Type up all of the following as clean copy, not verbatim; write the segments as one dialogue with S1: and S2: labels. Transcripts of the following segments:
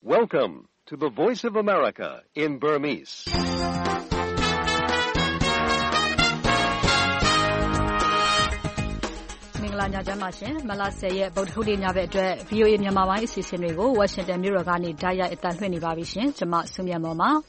S1: Welcome to the Voice of America in Burmese.
S2: ။မင်္ဂလာညချမ်းပါရှင်။မလ10ရက်ဗုဒ္ဓဟူးနေ့ညဘက်အတွက် VOA မြန်မာပိုင်းအစီအစဉ်တွေကို Washington မြို့တော်ကနေတိုက်ရိုက်အသံလွှင့်နေပါပြီရှင်။ကျွန်မစုမြတ်မော်ပါ။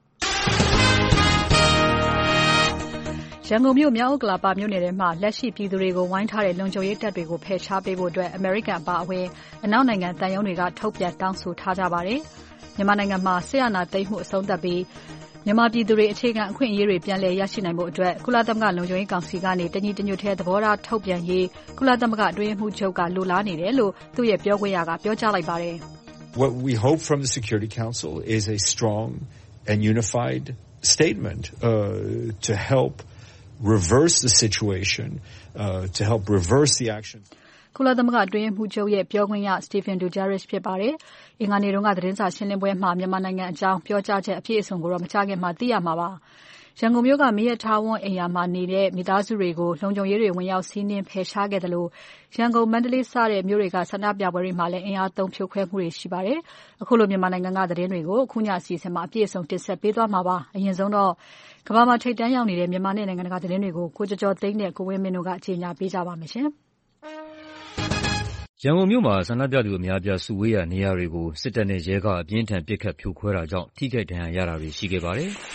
S2: ရန်ကုန်မြို့မြောက်ဥက္ကလာပမြို့နယ်ထဲမှာလက်ရှိပြည်သူတွေကိုဝိုင်းထားတဲ့လုံခြုံရေးတပ်တွေကိုဖယ်ရှားပေးဖို့အတွက်အမေရိကန်အပါအဝင်အနောက်နိုင်ငံတန်ယုံတွေကထုတ်ပြန်တောင်းဆိုထားကြပါတယ်။မြန်မာနိုင်ငံမှာဆရာနာသိမ်းမှုအဆုံးသတ်ပြီးမြန်မာပြည်သူတွေအခြေခံအခွင့်အရေးတွေပြန်လည်ရရှိနိုင်ဖို့အတွက်ကုလသမဂ္ဂလုံခြုံရေးကောင်စီကနေတညီတညွတ်ထဲသဘောထားထုတ်ပြန်ရေးကုလသမဂ္ဂအတွင်းမှုချုပ်ကလိုလားနေတယ်လို့သူ့ရဲ့ပြောခွင့်ရကပြောကြားလိုက်ပါတယ်။
S3: What we hope from the Security Council is a strong and unified statement to help reverse the situation, to help reverse the action.
S2: ကုလသမဂ္ဂအတွင်းမှုချုပ်ရဲ့ပြောခွင့်ရ Stephen Dujarric ဖြစ်ပါတယ်။အင်္ဂါနေ့တုန်းကသတင်းစာရှင်းလင်းပွဲမှာမြန်မာနိုင်ငံအကြောင်းပြောကြားချက်အပြည့်အစုံကိုတော့မကြားခင်မှာသိရမှာပါ။ရန်ကုန်မြို့ကမီးရထားဝန်းအိမ်ယာမှာနေတဲ့မိသားစုတွေကိုလုံခြုံရေးတွေဝင်ရောက်စီးနင်းဖယ်ရှားခဲ့တယ်လို့ရန်ကုန်မန္တလေးစတဲ့မြို့တွေကဆန္ဒပြပွဲတွေမှာလည်းအင်အားသုံးဖြိုခွဲမှုတွေရှိပါတယ်။အခုလိုမြန်မာနိုင်ငံကသတင်းတွေကိုအခုညအစီအစဉ်မှာအပြည့်အစုံတင်ဆက်ပေးသွားမှာပါ။အရင်ဆုံးတော့ကမ္ဘာမှာထိပ်တန်းရောက်နေတဲ့မြန်မာနဲ့နိုင်ငံတကာသတင်းတွေကိုကိုကျော်ကျော်သိန်းနဲ့ကိုဝင်းမင်းတို့ကအကြေညာပေးကြပါမယ်ရှင်။
S4: ရန်ကုန်မြို့မှာဆန္ဒပြသူအများအပြားစုဝေးရာနေရာတွေကိုစစ်တပ်နဲ့ရဲကအပြင်းထန်ပစ်ခတ်ဖြိုခွဲတာကြောင့်ထိခိုက်ဒဏ်ရာရတာတွေရှိခဲ့ပါတယ်။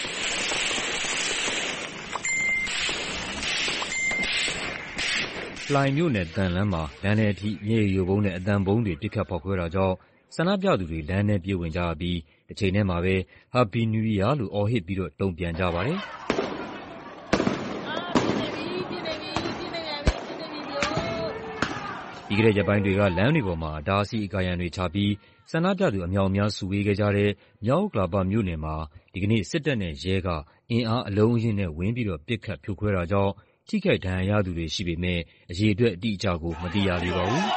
S4: လှိုင်မြို့နယ်သံလမ်းမှာလမ်းထဲအထိမျက်ရည်ယိုဗုံးနဲ့အသံဗုံးတွေပစ်ခတ်ဖောက်ခွဲတာကြောင့်ဆန္ဒပြသူတွေလမ်းထဲပြေးဝင်ကြပြီးတစ်ချိန်တည်းမှာပဲ Happy New Year လို့အော်ဟစ်ပြီးတော့တုံ့ပြန်ကြပါတယ်။ပြီးခဲ့တဲ့ရက်ပိုင်းတွေကလမ်းတွေပေါ်မှာအတားအဆီးအကာအရံတွေချပြီးဆန္ဒပြသူအများအပြားစုဝေးခဲ့ကြတဲ့မြောက်ဥက္ကလာပမြို့နယ်မှာဒီကနေ့စစ်တပ်နဲ့ရဲကအင်အားအလုံးအရင်းနဲ့ဝင်ပြီးတော့ပစ်ခတ်ဖြိုခွဲတာကြောင့်ထိခိုက်ဒဏ်ရာရသူတွေရှိပေမဲ့အရေအတွက်အတိအကျကိုမသိရသေးပါဘူး။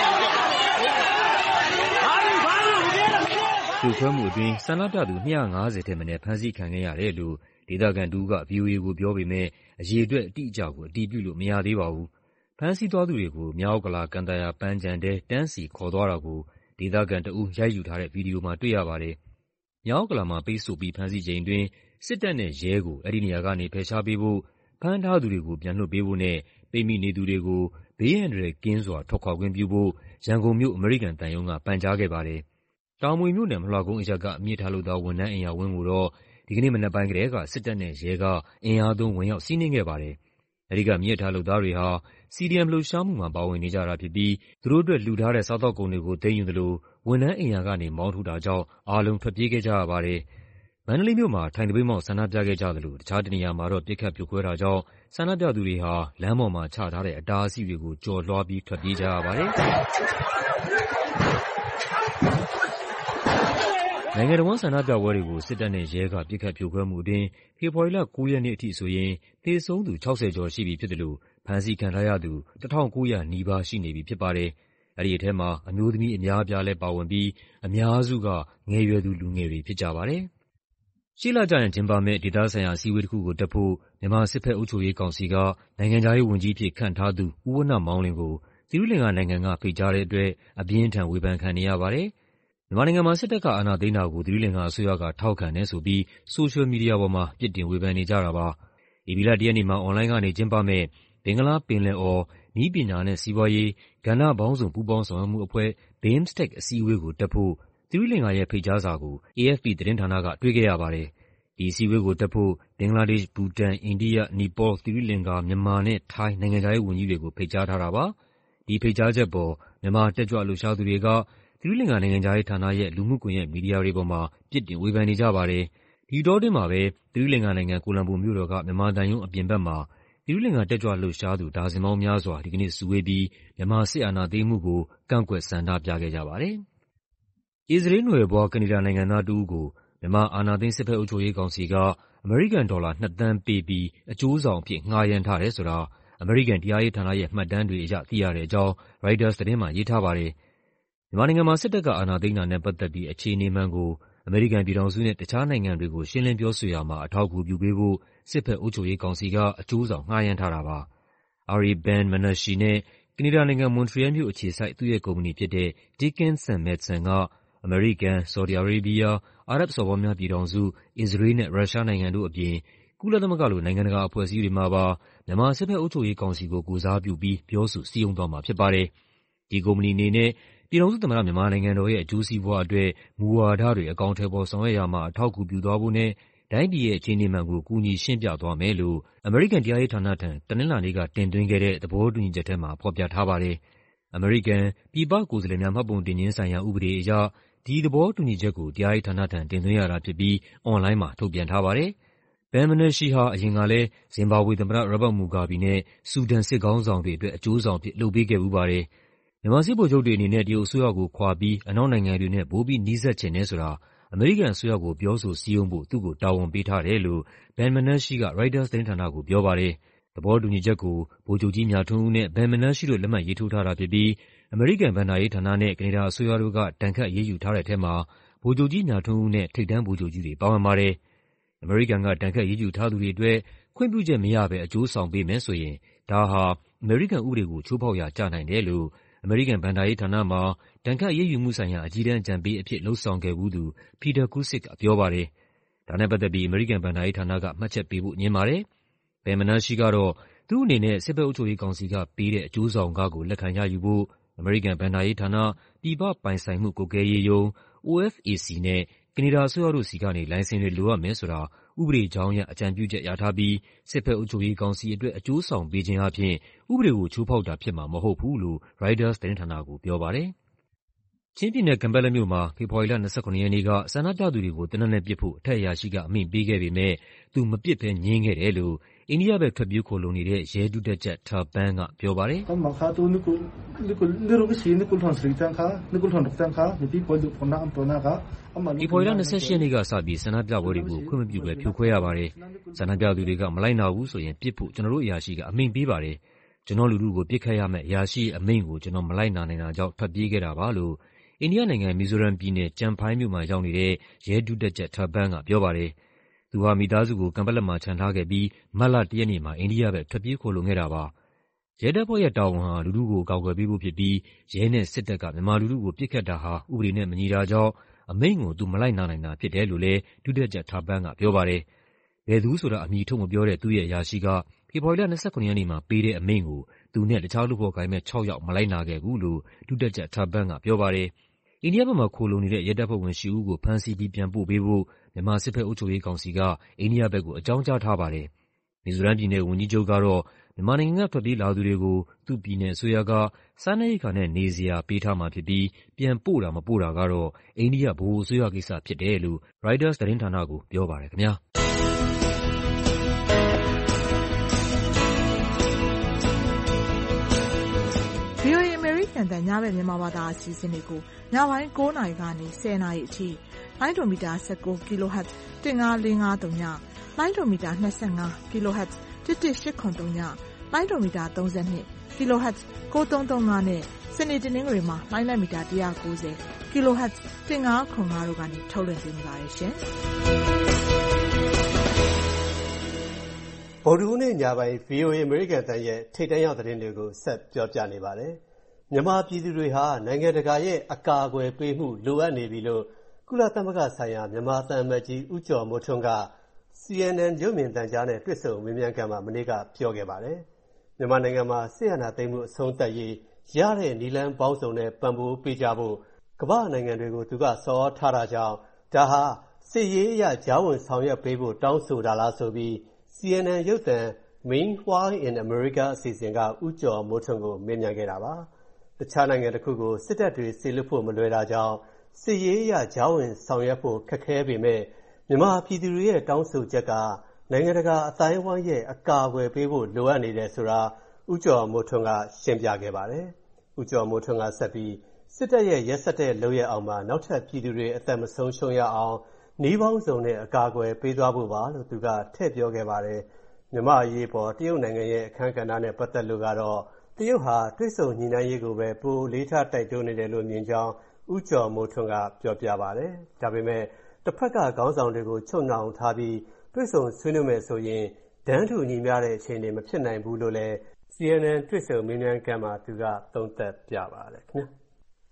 S4: ဖြိုခွဲမှုအတွင်းဆန္ဒပြသူ250ထက်မနည်းဖမ်းဆီးခံခဲ့ရတယ်လို့ဒေသခံတဦးက VOA ကိုပြောပေမဲ့အရေအတွက်အတိအကျကိုအတည်ပြုလို့မရသေးပါဘူး။ဖမ်းဆီးသွားသူတွေကိုမြောက်ဥက္ကလာကန်သာယာပန်းခြံထဲတန်းစီခေါ်သွားတာကိုဒေသခံတဦးရိုက်ယူထားတဲ့ဗီဒီယိုမှာတွေ့ရပါတယ်။မြောက်ဥက္ကလာမှာပိတ်ဆို့ပြီးဖမ်းဆီးချိန်အတွင်းစစ်တပ်နဲ့ရဲကိုအဲဒီနေရာကနေဖယ်ရှားပေးဖို့ဖမ်းထားသူတွေကိုပြန်လွှတ်ပေးဖို့နဲ့ပိတ်မိနေသူတွေကိုဘေးအန္တရာယ်ကင်းစွာထွက်ခွာခွင့်ပြုဖို့ရန်ကုန်မြို့အမေရိကန်သံရုံးကပန်ကြားခဲ့ပါတယ်။တာမွေမြို့နယ်မလွှကုန်းအရပ်ကအမြင့်ထားလုပ်သားဝန်ထမ်းအိမ်ယာဝင်းကိုတော့ဒီကနေ့မနက်ပိုင်းကတည်းကစစ်တပ်နဲ့ရဲကအင်အားသုံးဝင်ရောက်စီးနင်းခဲ့ပါတယ်။အဲဒီကမြင့်ထားလုပ်သားတွေဟာ CDM လှုပ်ရှားမှုမှာပါဝင်နေကြတာဖြစ်ပြီးသူတို့အတွက်လှူထားတဲ့စားသောက်ကုန်တွေကိုသိမ်းယူသလိုဝန်ထမ်းအိမ်ယာကနေမောင်းထုတ်တာကြောင့်အားလုံးထွက်ပြေးခဲ့ကြရပါတယ်။မန္တလေးမြို့မှာထိုင်သပိတ်မှောက်ဆန္ဒပြခဲ့ကြသလိုတခြားတနေရာမှာတော့ပစ်ခတ်ဖြိုခွဲတာကြောင့်ဆန္ဒပြသူတွေဟာလမ်းပေါ်မှာချထားတဲ့အတားအဆီးတွေကိုကျော်လွှားပြီးထွက်ပြေးကြရပါတယ်။နိုင်ငံတော်ဆန္ဒပြပွဲတွေကိုစစ်တပ်နဲ့ရဲကပစ်ခတ်ဖြိုခွဲမှုအတွင်းဖေဖော်ဝါရီလ9 ရက်နေ့အထိဆိုရင်သေဆုံးသူ60ကျော်ရှိပြီဖြစ်တယ်လို့ဖမ်းဆီးခံထားရသူ1900နီးပါးရှိနေပြီဖြစ်ပါတယ်။အဲဒီအထဲမှာအမျိုးသမီးအများအပြားလည်းပါဝင်ပြီးအများစုကငယ်ရွယ်သူလူငယ်တွေဖြစ်ကြပါတယ်။ရှေ့လကျရင်ကျင်းပမယ့်ဒေသဆိုင်ရာအစည်းအဝေးတစ်ခုကိုတက်ဖို့မြန်မာစစ်ဘက်အုပ်ချုပ်ရေးကောင်စီကနိုင်ငံခြားရေးဝန်ကြီးဖြစ်ခန့်ထားသူဦးဝဏ္ဏမောင်လွင်ကိုသီရိလင်္ကာနိုင်ငံကဖိတ်ကြားတဲ့အတွက်အပြင်းထန်ဝေဖန်ခံနေရပါတယ်။မြန်မာနိုင်ငံမှာစစ်တပ်ကအာဏာသိမ်းတာကိုသီရိလင်္ကာအစိုးရကထောက်ခံတယ်ဆိုပြီးဆိုရှယ်မီဒီယာပေါ်မှာပြစ်တင်ဝေဖန်နေကြတာပါ။ဧပြီလ1ရက်နေ့မှာအွန်လိုင်းကနေကျင်းပမယ့်ဘင်္ဂလားပင်လယ်အော်နည်းပညာနဲ့စီးပွားရေးကဏ္ဍပေါင်းစုံပူးပေါင်းဆောင်ရွက်မှုအဖွဲ့ BIMSTEC အစည်းအဝေးကိုတက်ဖို့သီရိလင်္ကာရဲ့ဖိတ်ကြားစာကို AFP သတင်းဌာနကတွေ့ခဲ့ရပါတယ်။ဒီအစည်းအဝေးကိုတက်ဖို့ဘင်္ဂလားဒေ့ရှ်၊ဘူတန်၊အိန္ဒိယ၊နီပေါလ်၊သီရိလင်္ကာ၊မြန်မာနဲ့ထိုင်းနိုင်ငံခြားရေးဝန်ကြီးတွေကိုဖိတ်ကြားထားတာပါ။ဒီဖိတ်ကြားချက်အပေါ်မြန်မာတက်ကြွလှုပ်ရှားသူတွေကသီရိလင်္ကာနိုင်ငံခြားရေးဌာနရဲ့လူမှုကွန်ရက်မီဒီယာတွေပေါ်မှာပြစ်တင်ဝေဖန်နေကြပါတယ်။ဒီအတောအတွင်းမှာပဲသီရိလင်္ကာနိုင်ငံကိုလမ်ဘိုမြို့တော်ကမြန်မာသံရုံးအပြင်ဘက်မှာသီရိလင်္ကာတက်ကြွလှုပ်ရှားသူဒါဇင်ပေါင်းများစွာဒီကနေ့စုဝေးပြီးမြန်မာစစ်အာဏာသိမ်းမှုကိုကန့်ကွက်ဆန္ဒပြခဲ့ကြပါတယ်။အစ္စရေးနွယ်ဖွားကနေဒါနိုင်ငံသားတစ်ဦးကိုမြန်မာအာဏာသိမ်းစစ်ဘက်အုပ်ချုပ်ရေးကောင်စီကအမေရိကန်ဒေါ်လာ2 သန်းပေးပြီးအကျိုးဆောင်အဖြစ်ငှားရမ်းထားတယ်ဆိုတာအမေရိကန်တရားရေးဌာနရဲ့မှတ်တမ်းတွေအရသိရတဲ့အကြောင်း Reuters သတင်းမှာရေးထားပါတယ်။မြန်မာနိုင်ငံမှာစစ်တပ်ကအာဏာသိမ်းတာနဲ့ပတ်သက်ပြီးအခြေအနေမှန်ကိုအမေရိကန်ပြည်ထောင်စုနဲ့တခြားနိုင်ငံတွေကိုရှင်းလင်းပြောဆိုရာမှာအထောက်အကူပြုပေးဖို့စစ်ဘက်အုပ်ချုပ်ရေးကောင်စီကအကျိုးဆောင်ငှားရမ်းထားတာပါ။ Ari Ben-Menashe နဲ့ကနေဒါနိုင်ငံမွန်ထရီယယ်မြို့အခြေစိုက်သူ့ရဲ့ကုမ္ပဏီဖြစ်တဲ့ Dickinson Madson ကအမေရိကန်၊ ဆော်ဒီအာရေဗီးယား၊ အာရပ်စော်ဘွားများပြည်ထောင်စု၊ အစ္စရေးနဲ့ ရုရှားနိုင်ငံတို့အပြင် ကုလသမဂ္ဂလို နိုင်ငံတကာအဖွဲ့အစည်းတွေမှာပါ မြန်မာစစ်ဘက်အုပ်ချုပ်ရေးကောင်စီကို ကိုယ်စားပြုပြီး ပြောဆိုစည်းရုံးသွားမှာဖြစ်ပါတယ်။ ဒီကုမ္ပဏီအနေနဲ့ ပြည်ထောင်စုသမ္မတမြန်မာနိုင်ငံတော်ရဲ့ အကျိုးစီးပွားအတွက် မူဝါဒတွေ အကောင်အထည်ဖော်ဆောင်ရွက်ရာမှာ အထောက်အကူပြုသွားဖို့နဲ့ တိုင်းပြည်ရဲ့အခြေအနေမှန်ကို ကူညီရှင်းပြသွားမယ်လို့ အမေရိကန်တရားရေးဌာနထံ တနင်္လာနေ့ကတင်သွင်းခဲ့တဲ့ သဘောတူညီချက်ထဲမှာ ဖော်ပြထားပါတယ်။ အမေရိကန် ပြည်ပကိုယ်စားလှယ်များမှတ်ပုံတင်ခြင်းဆိုင်ရာဥပဒေအရ ဒီသဘောတူညီချက်ကို တရားရေးဌာနထံ တင်သွင်းရတာဖြစ်ပြီး အွန်လိုင်းမှာ ထုတ်ပြန်ထားပါတယ်။ Ben Menashe ဟာ အရင်ကလည်း ဇင်ဘာဘွေသမ္မတ Robert Mugabe နဲ့ ဆူဒန်စစ်ခေါင်းဆောင်တွေအတွက် အကျိုးဆောင်အဖြစ် လုပ်ပေးခဲ့ဖူးပါတယ်။ မြန်မာစစ်ဗိုလ်ချုပ်တွေအနေနဲ့ တရုတ်အစိုးရကိုခွာပြီး အနောက်နိုင်ငံတွေနဲ့ ပိုပြီးနီးစပ်ချင်တယ်ဆိုတာ အမေရိကန်အစိုးရကို ပြောဆိုစည်းရုံးဖို့ သူ့ကိုတာဝန်ပေးထားတယ်လို့ Ben Menashe က ရိုက်တာသတင်းဌာနကိုပြောပါတယ်။ သဘောတူညီချက်ကို ဗိုလ်ချုပ်ကြီးမြထွန်းဦးနဲ့ Ben Menashe တို့ လက်မှတ်ရေးထိုးထားတာဖြစ်ပြီး အမေရိကန်ဘဏ္ဍာရေးဌာနနဲ့ ကနေဒါအစိုးရတို့က ဒဏ်ခတ်အရေးယူထားတဲ့ထဲမှာ ဗိုလ်ချုပ်ကြီးမြထွန်းဦးနဲ့ ထိပ်တန်းဗိုလ်ချုပ်ကြီးတွေပါဝင်ပါတယ်။ အမေရိကန်က ဒဏ်ခတ်အရေးယူထားသူတွေအတွက် ခွင့်ပြုချက်မရဘဲ အကျိုးဆောင်ပေးမယ်ဆိုရင် ဒါဟာ အမေရိကန်ဥပဒေကို ချိုးဖောက်ရာကျနိုင်တယ်လို့ အမေရိကန်ဘဏ္ဍာရေးဌာနမှာ ဒဏ်ခတ်အရေးယူမှုဆိုင်ရာ အကြီးတန်းအကြံပေးအဖြစ် လုပ်ဆောင်ခဲ့ဖူးသူ Peter Kucik ကပြောပါတယ်။ ဒါနဲ့ပတ်သက်ပြီး အမေရိကန်ဘဏ္ဍာရေးဌာနက မှတ်ချက်ပေးဖို့ ငြင်းပါတယ်။ Ben Menashe ကတော့ သူ့အနေနဲ့ စစ်ဘက်အုပ်ချုပ်ရေးကောင်စီကပေးတဲ့ အကျိုးဆောင်ခကို လက်ခံရယူဖို့ အမေရိကန်ဘဏ္ဍာရေးဌာန၊ ပြည်ပပိုင်ဆိုင်မှုကွပ်ကဲရေးရုံး (OFAC) နဲ့ ကနေဒါအစိုးရတို့ဆီကနေ လိုင်စင်တွေလိုအပ်မယ်ဆိုတာ ဥပဒေကြောင်းအရ အကြံပြုချက်ရထားပြီး စစ်ဘက်အုပ်ချုပ်ရေးကောင်စီအတွက် အကျိုးဆောင်ပေးခြင်းအားဖြင့် ဥပဒေကို ချိုးဖောက်တာဖြစ်မှာ မဟုတ်ဘူးလို့ ရိုက်တာသတင်းဌာနကိုပြောပါတယ်။ ချင်းပြည်နယ်၊ ကန်ပက်လက်မြို့မှာ ဖေဖော်ဝါရီလ ၂၇ ရက်နေ့က ဆန္ဒပြသူတွေကို သေနတ်နဲ့ပစ်ဖို့ အထက်အရာရှိက အမိန့်ပေးခဲ့ပေမယ့် သူမပစ်ဘဲ ငြင်းခဲ့တယ်လို့ အိန္ဒိယဘက် ထွက်ပြေးခိုလှုံနေတဲ့ ရဲဒုတပ်ကြပ် Talpant ကပြောပါတယ်။
S5: "ဖေဖော်ဝါရီလ ၂
S4: ၈ ရက်နေ့ကစပြီး ဆန္ဒပြပွဲတွေကို ခွင့်မပြုဘဲ ဖြိုခွဲရပါတယ်။ ဆန္ဒပြသူတွေက မလိုက်နာဘူးဆိုရင် ပစ်ဖို့ ကျနော်တို့အရာရှိက အမိန့်ပေးပါတယ်။ ကျနော့်လူထုကို ပစ်ခတ်ရမယ့် အရာရှိရဲ့အမိန့်ကို ကျနော် မလိုက်နာနိုင်တာကြောင့် ထွက်ပြေးခဲ့တာပါ" လို့ အိန္ဒိယနိုင်ငံ၊ မီဇိုရမ်ပြည်နယ်၊ ကျန်ဖိုင်းမြို့မှာရောက်နေတဲ့ ရဲဒုတပ်ကြပ် Talpant ကပြောပါတယ်။ သူဟာ မိသားစုကို ကန်ပက်လက်မှာချန်ထားခဲ့ပြီး မတ်လ ၁ ရက်နေ့မှာ အိန္ဒိယဘက် ထွက်ပြေးခိုလှုံခဲ့တာပါ။ ရဲတပ်ဖွဲ့ရဲ့တာဝန်ဟာ လူထုကို အကာအကွယ်ပေးဖို့ဖြစ်ပြီး ရဲနဲ့စစ်တပ်က မြန်မာလူထုကို ပစ်ခတ်တာဟာ ဥပဒေနဲ့မညီတာကြောင့် အမိန့်ကို သူမလိုက်နာနိုင်တာဖြစ်တယ်လို့လည်း ဒုတပ်ကြပ် Talpant ကပြောပါတယ်။ ဘယ်သူဆိုတာ အမည်ထုတ်မပြောတဲ့ သူ့ရဲ့အရာရှိက ဖေဖော်ဝါရီလ ၂၇ ရက်နေ့မှာပေးတဲ့အမိန့်ကို သူနဲ့ တခြားလုပ်ဖော်ကိုင်ဘက် ၆ ယောက် မလိုက်နာခဲ့ဘူးလို့ ဒုတပ်ကြပ် Talpant ကပြောပါတယ်။ အိန္ဒိယဘက်မှာခိုလှုံနေတဲ့ ရဲတပ်ဖွဲ့ဝင် ၈ ဦးကို ဖမ်းဆီးပြီး ပြန်ပို့ပေးဖို့ မြန်မာစစ်ဘက်အုပ်ချုပ်ရေးကောင်စီက အိန္ဒိယဘက်ကို အကြောင်းကြားထားပါတယ်။ မီဇိုရမ်ပြည်နယ်ဝန်ကြီးချုပ်ကတော့ မြန်မာနိုင်ငံက ထွက်ပြေးလာသူတွေကို သူ့ပြည်နယ်အစိုးရက စားနပ်ရိက္ခာနဲ့ နေစရာပေးထားမှာဖြစ်ပြီး ပြန်ပို့တာ မပို့တာကတော့ အိန္ဒိယ ဗဟိုအစိုးရကိစ္စဖြစ်တယ်လို့ ရိုက်တာသတင်းဌာနကိုပြောပါတယ်ခင်ဗျာ။
S6: VOA အမေရိကန်အသံ ညဘက်မြန်မာဘာသာအစီအစဉ်တွေကို ညပိုင်း 9 နာရီကနေ 10 နာရီအထိလိုင်းဒိုမီတာ 19 kHz 15453 ည၊ လိုင်းဒိုမီတာ 25 kHz 11803 ည၊ လိုင်းဒိုမီတာ 32 kHz 9335 နဲ့ စနေတနင်္ဂနွေမှာ လိုင်းလက်မီတာ 190 kHz 1505 တို့ကနေ ထုတ်လွှင့်ပေးနေပါတယ်ရှင်။
S7: ဗုဒ္ဓဟူးနေ့ညပိုင်း VOA အမေရိကန်အသံရဲ့ထိပ်တန်းရောက်သတင်းတွေကို ဆက်ပြောပြနေပါတယ်။ မြန်မာပြည်သူတွေဟာနိုင်ငံတကာရဲ့အကာအကွယ်ပေးမှုလိုအပ်နေပြီလို့ ကုလသမဂ္ဂဆိုင်ရာမြန်မာသံအမတ်ကြီးဦးကျော်မိုးထွန်းက CNN ရုပ်မြင်သံကြားနဲ့တွေ့ဆုံမေးမြန်းခန်းမှာ မနေ့ကပြောခဲ့ပါတယ်။ မြန်မာနိုင်ငံမှာစစ်အာဏာသိမ်းမှုအဆုံးသတ်ရေးရတဲ့နည်းလမ်းပေါင်းစုံနဲ့ပံ့ပိုးပေးကြဖို့ကမ္ဘာ့နိုင်ငံတွေကိုသူကဆော်ဩထားတာကြောင့် ဒါဟာစစ်ရေးအရကြားဝင်ဆောင်ရွက်ပေးဖို့တောင်းဆိုတာလားဆိုပြီး CNN ရုပ်သံ Meanwhile in America အစီအစဉ်က ဦးကျော်မိုးထွန်းကိုမေးမြန်းခဲ့တာပါ။ တခြားနိုင်ငံတစ်ခုကိုစစ်တပ်တွေစေလွှတ်ဖို့မလွယ်တာကြောင့်စစ်ရေးအရကြားဝင်ဆောင်ရွက်ဖို့ခက်ခဲပေမဲ့မြန်မာပြည်သူတွေရဲ့တောင်းဆိုချက်ကနိုင်ငံတကာအသိုင်းအဝိုင်းရဲ့အကာအကွယ်ပေးဖို့လိုအပ်နေတယ်ဆိုတာဦးကျော်မိုးထွန်းကရှင်းပြခဲ့ပါတယ်။ ဦးကျော်မိုးထွန်းကဆက်ပြီးစစ်တပ်ရဲ့ရက်စက်တဲ့လုပ်ရပ်အောက်မှာနောက်ထပ်ပြည်သူတွေအသက်မဆုံးရှုံးရအောင်နည်းပေါင်းစုံနဲ့အကာအကွယ်ပေးသွားဖို့ပါလို့သူကထည့်ပြောခဲ့ပါတယ်။ မြန်မာ့အရေးပေါ်တရုတ်နိုင်ငံရဲ့အခန်းကဏ္ဍနဲ့ပတ်သက်လို့ကတော့တရုတ်ဟာတွေ့ဆုံညှိနှိုင်းရေးကိုပဲပိုအလေးထားတိုက်တွန်းနေတယ်လို့မြင်ကြောင်းဦးကျော်မိုးထွန်းကပြောပြပါတယ်။ ဒါပေမဲ့တစ်ဖက်ကခေါင်းဆောင်တွေကိုချုပ်နှောင်ထားပြီးတွေ့ဆုံဆွေးနွေးမယ်ဆိုရင်တန်းတူညီမျှတဲ့အခြေအနေမဖြစ်နိုင်ဘူးလို့လည်း CNN တွေ့ဆုံမေးမြန်းခန်းမှာသူကသုံးသပ်ပြပါတယ်ခင်ဗျာ။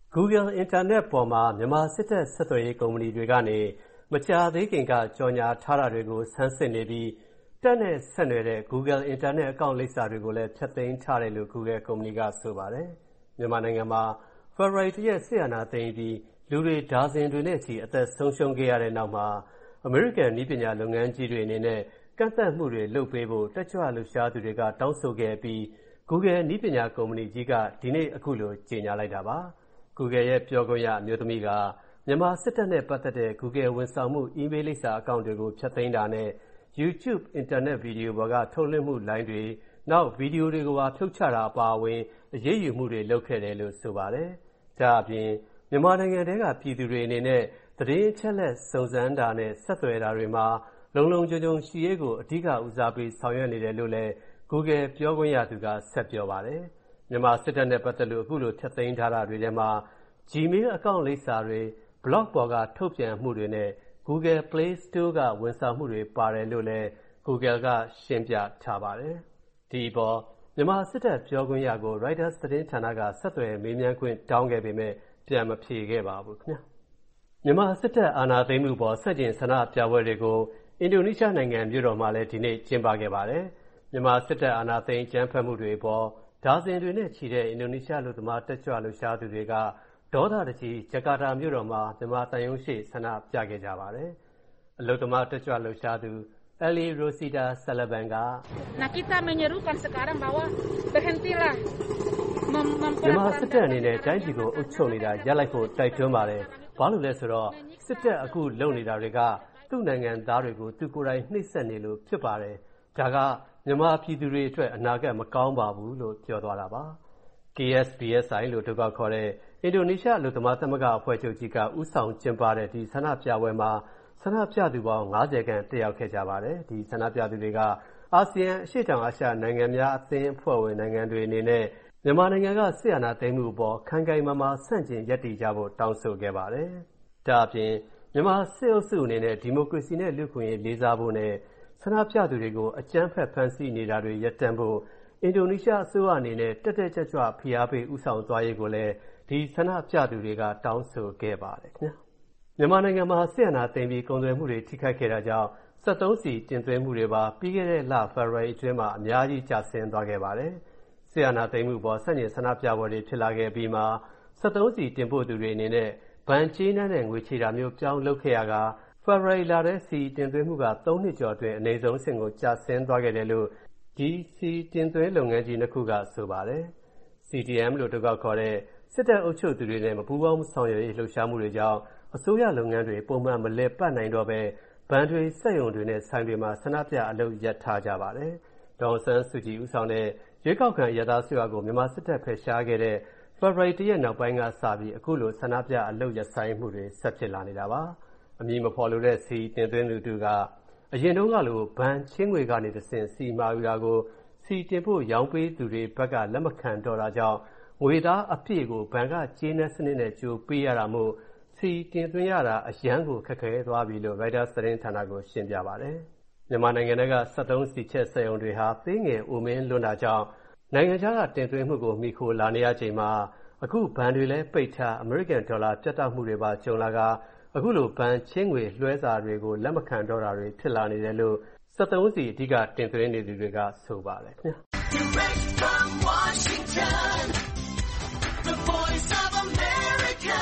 S7: Google အင်တာနက်ပေါ်မှာမြန်မာစစ်တပ်ဆက်သွယ်ရေးကုမ္ပဏီတွေကနေမကြာသေးခင်ကကြော်ညာထားတာတွေကိုဆန်းစစ်နေပြီးတပ်နဲ့ဆက်နွယ်တဲ့ Google အင်တာနက်အကောင့်လိပ်စာတွေကိုလည်းဖျက်သိမ်းထားတယ်လို့ Google ကုမ္ပဏီကဆိုပါတယ်။မြန်မာနိုင်ငံမှာ February 1 ရက်စစ်အာဏာသိမ်းပြီးလူတွေဒါဇင်တွေနဲ့ချီအသက်ဆုံးရှုံးခဲ့ရတဲ့နောက်မှာ American နည်းပညာလုပ်ငန်းကြီးတွေအနေနဲ့ကန့်သတ်မှုတွေလုပ်ပေးဖို့တက်ကြွလှုပ်ရှားသူတွေကတောင်းဆိုခဲ့ပြီး Google နည်းပညာကုမ္ပဏီကြီးကဒီနေ့အခုလိုကြေညာလိုက်တာပါ။ Google ရဲ့ပြောခွင့်ရအမျိုးသမီးကမြန်မာစစ်တပ်နဲ့ပတ်သက်တဲ့ Google ဝန်ဆောင်မှု email လိပ်စာအကောင့်တွေကိုဖျက်သိမ်းတာနဲ့ YouTube အင်တာနက်ဗီဒီယိုပေါ်ကထုတ်လွှင့်မှုလိုင်းတွေနောက်ဗီဒီယိုတွေကိုပါဖြုတ်ချတာအပါအဝင်အရေးယူမှုတွေလုပ်ခဲ့တယ်လို့ဆိုပါတယ်။ဒါအပြင်မြန်မာနိုင်ငံထဲကပြည်သူတွေအနေနဲ့သတင်းအချက်အလက်စုံစမ်းတာနဲ့ဆက်သွယ်တာတွေမှာလုံလုံခြုံခြုံရှိရေးကိုအဓိကဦးစားပေးဆောင်ရွက်နေတယ်လို့လည်း Google ပြောခွင့်ရသူကဆက်ပြောပါတယ်။မြန်မာစစ်တပ်နဲ့ပတ်သက်လို့အခုလိုဖျက်သိမ်းထားတာတွေထဲမှာ Gmail အကောင့်လိပ်စာတွေ blog ပေါ်ကထုတ်ပြန်မှုတွေနဲ့ Google Play Store ကဝန်ဆောင်မှုတွေပါတယ်လို့လည်း Google ကရှင်းပြထားပါတယ်။ဒီပေါ်မြန်မာစစ်တပ်ပြောခွင့်ရကို Reuters သတင်းဌာနကဆက်သွယ်မေးမြန်းခွင့်တောင်းခဲ့ပေမဲ့ပြန်မဖြေခဲ့ပါဘူးခင်ဗျာ။မြန်မာစစ်တပ်အာဏာသိမ်းမှုပေါ်ဆက်ကျင်ဆန္ဒပြပွဲတွေကိုအင်ဒိုနီးရှားနိုင်ငံမြို့တော်မှာလည်းဒီနေ့ကျင်းပခဲ့ပါတယ်။မြန်မာစစ်တပ်အာဏာသိမ်းကြမ်းဖက်မှုတွေပေါ်ဒါဇင်တွေနဲ့ချီတဲ့အင်ဒိုနီးရှားလူသမားတက်ကြွလှုပ်ရှားသူတွေကဒေါသတကြီးဂျကာတာမြို့တော်မှာမြန်မာတန်ယုံရှိဆန္ဒပြခဲ့ကြပါတယ်။အလုသမားတက်ကြွလှုပ်ရှားသူAli Rosita Salaban က
S5: Kita menyerukan sekarang bahwa berhentilah
S7: မြန်မာစစ်တပ်အနေနဲ့တိုင်းပြည်ကိုအုပ်ချုပ်နေတာရပ်လိုက်ဖို့တိုက်တွန်းပါတယ်။ဘာလို့လဲဆိုတော့စစ်တပ်အခုလုပ်နေတာတွေကသူ့နိုင်ငံသားတွေကိုသူကိုယ်တိုင်နှိပ်စက်နေလို့ဖြစ်ပါတယ်။ဒါကမြန်မာပြည်သူတွေအတွက်အနာဂတ်မကောင်းပါဘူးလို့ပြောသွားတာပါ။ KSBSI လို့ထုတ်ခေါ်တဲ့အင်ဒိုနီးရှားလူသမားသမဂ္ဂအဖွဲ့ချုပ်ကြီးကဥဆောင်ကျင်းပတဲ့ဒီဆန္ဒပြပွဲမှာဆန္ဒပြသူပေါင်း90ခန့်တက်ရောက်ခဲ့ကြပါတယ်။ဒီဆန္ဒပြသူတွေကအာဆီယံအရှေ့တောင်အာရှနိုင်ငံများအသင်းအဖွဲ့ဝင်နိုင်ငံတွေအနေနဲ့မြန်မာနိုင်ငံကစစ်အာဏာသိမ်းမှုအပေါ်ခိုင်ခိုင်မာမာဆန့်ကျင်ရပ်တည်ကြဖို့တောင်းဆိုခဲ့ပါတယ်။ဒါအပြင်မြန်မာစစ်အုပ်စုအနေနဲ့ဒီမိုကရေစီနဲ့လူ့အခွင့်အရေးလေးစားဖို့နဲ့ဆန္ဒပြသူတွေကိုအကြမ်းဖက်ဖမ်းဆီးနေတာတွေရပ်တန့်ဖို့အင်ဒိုနီးရှားအစိုးရအနေနဲ့တက်တက်ကြွကြွဖိအားပေးဥဆောင်သွားရေးကိုလည်းဒီဆန္ဒပြသူတွေကတောင်းဆိုခဲ့ပါတယ်ခင်ဗျာမြန်မာနိုင်ငံမှာစစ်အာဏာသိမ်းပြီးကုန်သွယ်မှုတွေထိခိုက်ခဲ့တာကြောင့်73စီတင်သွင်းမှုတွေပါပြီးခဲ့တဲ့လ February အတွင်းမှာအများကြီးကျဆင်းသွားခဲ့ပါတယ်စစ်အာဏာသိမ်းမှုပေါ်ဆန့်ကျင်ဆန္ဒပြပွဲတွေဖြစ်လာခဲ့ပြီးမှ73စီတင်ပို့သူတွေအနေနဲ့ဗန်ချေးနှန်းတဲ့ငွေချေတာမျိုးပြောင်းလုပ်ခဲ့ရက February လထဲစီတင်သွင်းမှုက3နှစ်ကျော်အတွင်းအနည်းဆုံးအဆင့်ကိုကျဆင်းသွားခဲ့တယ်လို့ဒီစီတင်သွင်းလုပ်ငန်းကြီးနှစ်ခုကဆိုပါတယ်။ CDM လို့ထုတ်ခေါ်တဲ့စစ်တပ်အုပ်ချုပ်သူတွေနဲ့မပူးပေါင်းဆောင်ရွက်ရေးလှုပ်ရှားမှုတွေကြောင့်အစိုးရလုပ်ငန်းတွေပုံမှန်မလည်ပတ်နိုင်တော့ပဲဘဏ်တွေစက်ရုံတွေနဲ့ဆိုင်တွေမှာဆန္ဒပြအလုပ်ရပ်ထားကြပါတယ်။ဒေါ်အောင်ဆန်းစုကြည်ဦးဆောင်တဲ့ရွေးကောက်ခံရသားအစိုးရကိုမြန်မာစစ်တပ်ဖယ်ရှားခဲ့တဲ့ February 1 ရက်နောက်ပိုင်းကစပြီးအခုလိုဆန္ဒပြအလုပ်ရပ်ဆိုင်မှုတွေဆက်ဖြစ်လာနေတာပါ။အမည်မဖော်လိုတဲ့စီတင်သွင်းသူတို့ကအရင်တုန်းကလိုဘဏ်ချင်းငွေကနေတစ်ဆင့်စီမာယူတာကိုစီတင်ဖို့ရောင်းပေးသူတွေဘက်ကလက်မခံတော့တာကြောင့်ငွေသားအပြည့်ကိုဘဏ်ကကြေးနှက်စနစ်နဲ့ကြိုပေးရတာမို့စီတင်သွင်းရတာအရန်ကိုခက်ခဲသွားပြီလို့ Reuters သတင်းဌာနကိုရှင်းပြပါတယ်။မြန်မာနိုင်ငံက73စီချက်စက်ရုံတွေဟာသေးငယ်အိုမင်းလွန်းတာကြောင့်နိုင်ငံခြားကတင်သွင်းမှုကိုမှီခိုလာနေရချိန်မှာအခုဘဏ်တွေလည်းပိတ်ထားအမေရိကန်ဒေါ်လာပြတ်တောက်မှုတွေပါကြုံလာကအခုလိုဘဏ်ချင်းငွေလွှဲစာတွေကိုလက်မခံတော့တာတွေဖြစ်လာနေတယ်လို့73စီအဓိကတင်သွင်းနေသူတွေကဆိုပါတယ်ခင်ဗျာ
S8: Direct from Washington The Voice of America